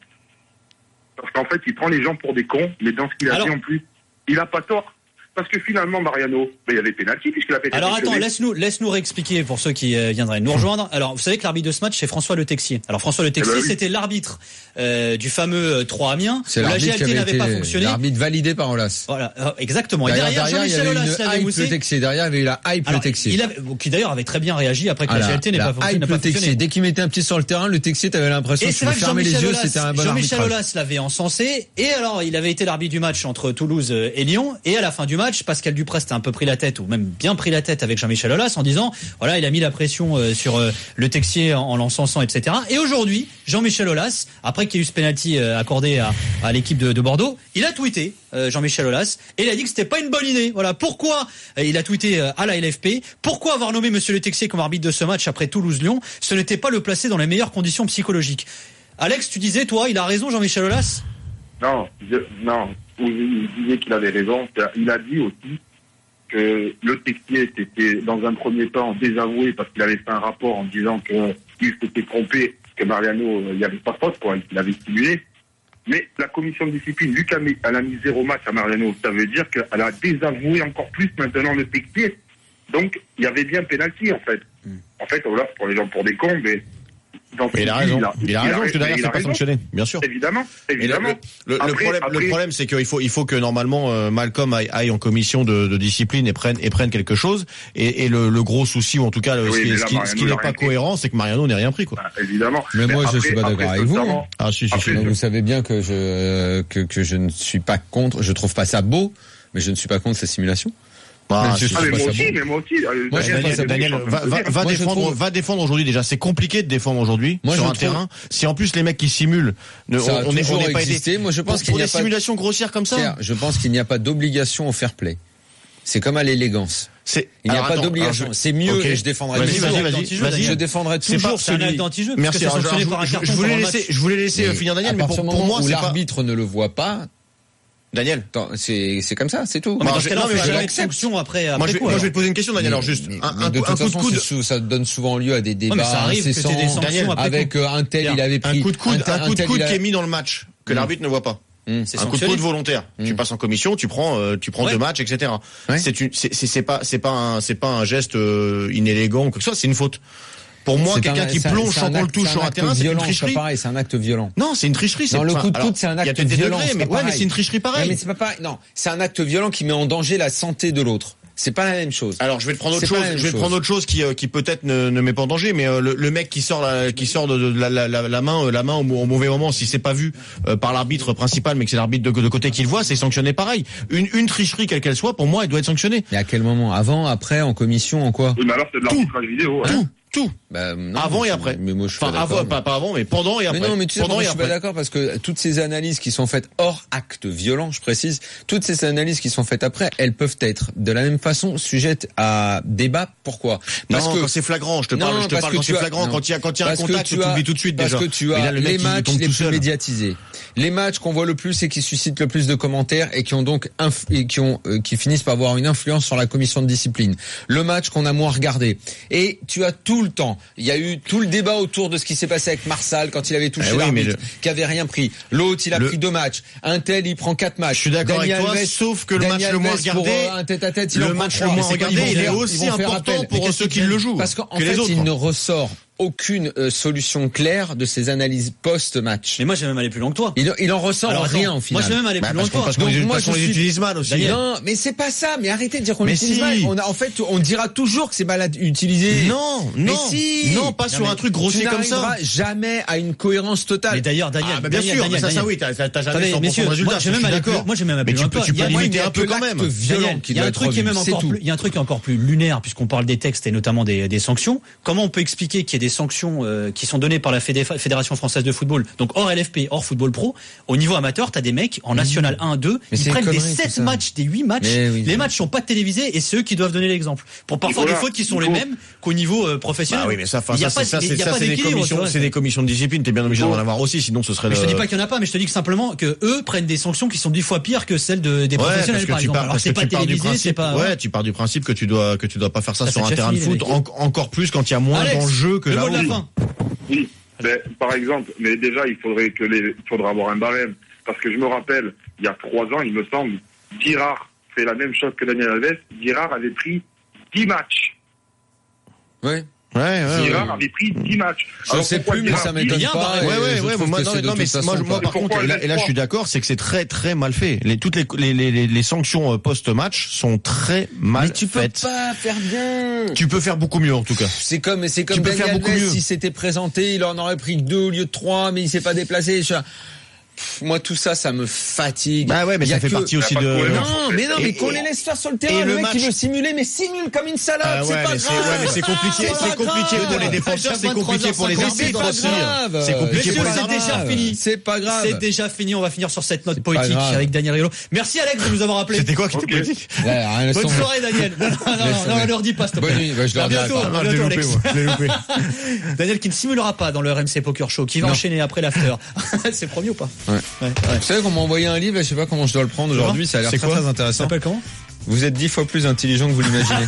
Parce qu'en fait, il prend les gens pour des cons, mais dans ce qu'il a Alors... dit en plus, il n'a pas tort. Parce que finalement, Mariano, ben, il y avait pénalty puisqu'il a pété. Alors attends, laisse-nous, laisse-nous réexpliquer pour ceux qui euh, viendraient nous rejoindre. Alors, vous savez que l'arbitre de ce match, c'est François Le Texier. Alors, François Le Texier, eh ben oui. c'était l'arbitre euh, du fameux trois Amiens. C'est où l'arbitre la G L T n'avait été, pas fonctionné. L'arbitre validé par Olas. Voilà, euh, exactement. Et derrière, derrière, derrière Jean-Michel Aulas l'avait moussé. Le Texier. Derrière, il y avait eu la hype Alors, Le Texier. Il avait, qui d'ailleurs avait très bien réagi après que ah, la G L T n'ait pas, hype n'a pas le Texier. fonctionné. Dès qu'il mettait un pied sur le terrain, Le Texier, t'avais l'impression et que tu fermais les yeux, c'était un bon Jean-Michel arbitrage. Aulas l'avait encensé. Et alors, il avait été l'arbitre du match entre Toulouse et Lyon. Et à la fin du match, Pascal Dupré s'était un peu pris la tête, ou même bien pris la tête avec Jean-Michel Aulas en disant, voilà, il a mis la pression euh, sur euh, Le Texier en, en l'encensant, et cetera. Et aujourd'hui, Jean-Michel Aulas, après qu'il y ait eu ce penalty euh, accordé à, à l'équipe de, de Bordeaux, il a tweeté, euh, Jean-Michel Aulas, et il a dit que c'était pas une bonne idée. Voilà, pourquoi euh, il a tweeté euh, à la L F P, pourquoi avoir nommé Monsieur Le Texier comme arbitre de ce match après Toulouse-Lyon, ce n'était pas le placer dans les meilleures conditions psychologiques. Alex, tu disais, toi, il a raison, Jean-Michel Aulas? Non, je, non, il disait qu'il avait raison. Il a dit aussi que Le Texier était dans un premier temps désavoué parce qu'il avait fait un rapport en disant qu'il s'était trompé, que Mariano, il n'y avait pas de faute, quoi, il avait stimulé. Mais la commission de discipline, Luc a mis, elle a mis zéro match à Mariano. Ça veut dire qu'elle a désavoué encore plus maintenant Le Texier. Donc, il y avait bien pénalty, en fait. Mm. En fait, voilà, pour les gens pour des cons, mais... Mais il a raison, il a, il a raison, parce que derrière, c'est pas sanctionné, bien sûr. Évidemment, évidemment. Le, le, après, le, problème, après... le problème, c'est qu'il faut, il faut que normalement euh, Malcolm aille, aille en commission de, de discipline et prenne, et prenne quelque chose. Et, et le, le gros souci, ou en tout cas, le, oui, ce, qui, ce, qui, ce qui n'est pas cohérent, c'est que Mariano n'ait rien pris, quoi. Ah, évidemment. Mais, mais moi, après, je suis pas d'accord avec vous. Hein. Ah, si, si, si. Vous savez bien que je, que, que je ne suis pas contre. Je trouve pas ça beau, mais je ne suis pas contre ces simulations. Ah, je ah, mais, moi aussi, mais moi aussi, moi, Daniel, Daniel, Daniel va, va, va moi, défendre, trouve... va défendre aujourd'hui déjà. C'est compliqué de défendre aujourd'hui sur un trouve... terrain. Si en plus les mecs qui simulent, ne, ça on n'est pas aidé. Moi, je pense pour, qu'il pour n'y a des pas simulations grossières comme ça. Pierre, je pense qu'il n'y a pas d'obligation au fair play. C'est comme à l'élégance. C'est... Il n'y a alors, pas attends, d'obligation. je... C'est mieux okay. et je défendrai vas-y, toujours. Vas-y, vas-y, vas-y. Je défendrai toujours c'est celui. Un anti-jeu. Merci. Alors, je, je, je voulais laisser, je voulais laisser finir Daniel, mais pour, pour moi, c'est l'arbitre ne le voit pas. Daniel, c'est c'est comme ça, c'est tout. Mais dans ce cas-là, on fait jamais sanction après. Moi, je, moi, je vais te poser une question, Daniel. Alors juste, mais, un, mais un, de un toute coup façon, de coude. Ça donne souvent lieu à des débats ouais, ça arrive incessants. Que des Daniel, avec euh, un tel, il avait pris un coup de coude, un, un coup de coude il a... qui est mis dans le match que mmh. l'arbitre ne voit pas. Mmh. Un coup de coude volontaire. Mmh. Tu passes en commission, tu prends, euh, tu prends ouais. deux matchs, et cetera. Ouais. C'est une, c'est, c'est, c'est pas, c'est pas un, c'est pas un geste euh, inélégant ou quoi que ce soit. C'est une faute. Pour moi, c'est quelqu'un un, qui plonge sans qu'on le touche sur un terrain, c'est une tricherie. C'est pareil, c'est un acte violent. Non, c'est une tricherie. Non, le coup de coude, c'est un acte violent. Mais ouais, mais c'est une tricherie pareille. Mais c'est pas pareil. Non, c'est un acte violent qui met en danger la santé de l'autre. C'est pas la même chose. Alors je vais te prendre autre C'est chose. pas la même Je vais te chose. prendre autre chose qui euh, qui peut-être ne, ne met pas en danger, mais euh, le, le mec qui sort la, qui sort de, de la, la, la, la main euh, la main au, au mauvais moment, si c'est pas vu euh, par l'arbitre principal, mais que c'est l'arbitre de, de côté qui le voit, c'est sanctionné pareil. Une une tricherie quelle qu'elle soit, pour moi, elle doit être sanctionnée. Mais à quel moment? Avant, après, en commission, en quoi? Oui, mais alors c'est de l'arbitrage vidéo. Ouais. Tout. Tout. Bah, non, avant et après. Mais moi, je suis enfin, pas avant, d'accord. pas, pas avant, mais pendant et après. Mais non, mais tu sais, pendant moi, et je suis après. pas d'accord parce que toutes ces analyses qui sont faites hors acte violent, je précise, toutes ces analyses qui sont faites après, elles peuvent être de la même façon sujettes à débat. Pourquoi? Parce Parce que que quand c'est flagrant, je te Non, parle, je te parce parle que quand tu c'est as- flagrant, non. quand il y a quand il y a un Parce que contact, tu tu as- le vis tout de suite parce déjà. que tu Mais as là, le mec, les il matchs tombe les tout plus seul. médiatisés, les matchs qu'on voit le plus et qui suscitent le plus de commentaires et qui ont donc inf- et qui ont euh, qui finissent par avoir une influence sur la commission de discipline. Le match qu'on a moins regardé. Et tu as tout le temps, il y a eu tout le débat autour de ce qui s'est passé avec Marsal quand il avait touché Eh oui, mais l'arbitre, le- qui avait rien pris. L'autre, il a Le- pris deux matchs. Un tel, il prend quatre matchs. Je suis d'accord Dani avec toi, Alves- sauf que le Dani match le moins Alves pour, regardé, euh, un tête-à-tête, il le en prend match trois. le moins Mais c'est quoi, regardé, ils vont il est faire- aussi ils vont faire important appel. pour Mais ceux qu'est-ce qui le jouent Parce qu'en que les fait, autres. il ne ressort aucune euh, solution claire de ces analyses post-match. Mais moi, j'ai même allé plus loin que toi. Il, il en ressort Alors, rien attends, au final. moi, j'ai même allé Bah, plus loin parce que qu'on toi. parce qu'on Donc, les- moi, parce qu'on je les suis- utilise mal aussi. Daniel. Non, mais c'est pas ça. Mais arrêtez de dire qu'on Mais l'utilise si. mal. On a, en fait, on dira toujours que c'est mal utilisé. Non, Mais non, si. non, pas Non, sur mais un truc grossier tu comme ça. n'arriveras jamais à une cohérence totale. Mais d'ailleurs, Daniel, Ah, bah, bien Daniel, sûr, Daniel, ça, ça, Daniel. oui, t'as t'as- t'as jamais Attendez, cent pour cent messieurs, de résultat. moi, j'ai je même suis allé plus- d'accord. moi, j'ai même allé Mais plus tu loin peux, que tu toi. peux Il y a- limiter il y a un peu que quand l'acte même. violent Daniel, qui il y a doit un être truc qui est même revu, c'est encore tout. plus, il y a un truc qui est encore plus lunaire puisqu'on parle des textes et notamment des, des sanctions. Comment on peut expliquer qu'il y ait des sanctions euh, qui sont données par la Fédé- Fédération française de football, donc hors L F P, hors football pro, au niveau amateur, t'as des mecs en national un, deux, Mais ils c'est une prennent des connerie, tout sept ça. matchs, des huit matchs. Mais oui, les oui. matchs sont pas télévisés et c'est eux qui doivent donner l'exemple. Pour parfois Voilà, des fautes qui sont il les faut- mêmes qu'au niveau euh, professionnel. Bah oui, mais ça, enfin, Il y a ça, pas- c'est ça, il y c'est a ça, pas c'est des d'équilibre, tu commissions, vois. c'est des commissions de discipline. T'es bien obligé d'en avoir aussi, sinon ce serait. Mais je te le- dis pas qu'il y en a pas, mais je te dis que simplement que eux prennent des sanctions qui sont dix fois pires que celles de, des Ouais, professionnels, parce que par tu exemple. pars, Alors parce c'est que pas tu pars du télévisé, c'est principe, pas. ouais, tu pars du principe que tu dois, que tu dois pas faire ça Ça, sur c'est un déjà terrain de fini, foot, les en- mecs. encore plus quand il y a moins Alex, d'enjeux que le là mot de la où. fin. Oui, mais, par exemple, mais déjà, il faudrait que les, il faudra avoir un barème. Parce que je me rappelle, il y a trois ans, il me semble, Girard fait la même chose que Daniel Alves. Girard avait pris dix matchs. Ouais. Ouais, ouais, Girard ouais. avait pris dix matchs. Je Alors, sais pourquoi plus, mais Girard ça dit- m'étonne Il y a un pas. barème. et Ouais, ouais, je ouais, trouve moi, que non, c'est mais, de non, mais toute moi, façon moi, pas- par contre, Pourquoi et là, les et là, je trois suis d'accord, c'est que c'est très, très mal fait. Les, toutes les, les, les, les, les sanctions euh, post-match sont très mal Mais tu peux faites. pas faire bien. Tu peux faire beaucoup mieux, en tout cas. C'est comme, c'est comme Tu peux Daniel faire beaucoup Alves, mieux. s'il s'était présenté, il en aurait pris que deux au lieu de trois, mais il s'est pas déplacé. Je- Pff, Moi, tout ça, ça me fatigue. Bah ouais, mais Il y ça a fait que- partie aussi Il y a pas de. de cohérence. Non, mais non, mais Et- qu'on les laisse faire sur le et terrain. Le le mec qui match- veut simuler, mais simule comme une salade. Ah c'est ouais, pas mais c'est, grave. ouais, mais c'est compliqué, C'est c'est pas compliqué grave. pour les défenseurs, c'est compliqué pour les Mais c'est arbitres pas aussi. grave. C'est compliqué Messieurs, pour les c'est arbitres. déjà fini. C'est pas grave. C'est déjà fini. On va finir sur cette note C'est pas poétique grave. avec Daniel Riolo. Merci Alex de nous avoir appelé. C'était quoi qui Ok. était politique? Ouais, rien, Bonne laisse soirée Daniel. Non, non, non, Laisse non, tomber. ne leur dis pas s'il te plaît. Bonne nuit. Bah, je leur À dirai bientôt. pas. À Ah, je l'ai bientôt, loupé, Alex. moi. Je l'ai loupé. Daniel qui ne simulera pas dans le R M C Poker Show, qui va Non. enchaîner après l'after. C'est promis ou pas? Ouais. Ouais, ouais. Vous savez qu'on m'a envoyé un livre, je sais pas comment je dois le prendre aujourd'hui, ça a l'air C'est très quoi très Ça intéressant. s'appelle comment? Vous êtes dix fois plus intelligent que vous l'imaginez.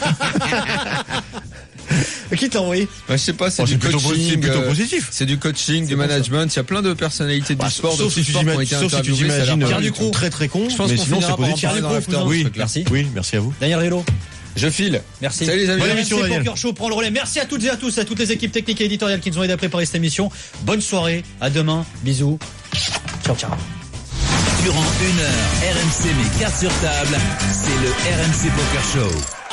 Qui t'a envoyé? Bah, je sais pas, c'est Oh, du c'est plutôt, coaching. c'est plutôt euh, positif. C'est du coaching, du bon, ça. management. Il y a plein de personnalités du Bah, sport, de sauf tout si tu sport qui ont t'imagines, été sauf si tu interviewées, ça a l'air t'imagines pas Pierre mal du Ducrot. tout. très très con, Je pense mais qu'on sinon c'est finira par en positif. parler dans l'after, Cousin. ce Oui, truc-là. Merci. Oui, merci à vous. Daniel Riolo. Je file. Merci. Salut les amis. Bonne Le émission, R M C Daniel. Poker Show prend le relais. Merci à toutes et à tous, à toutes les équipes techniques et éditoriales qui nous ont aidé à préparer cette émission. Bonne soirée. À demain. Bisous. Ciao, ciao. Durant une heure, R M C met carte sur table, c'est le R M C Poker Show.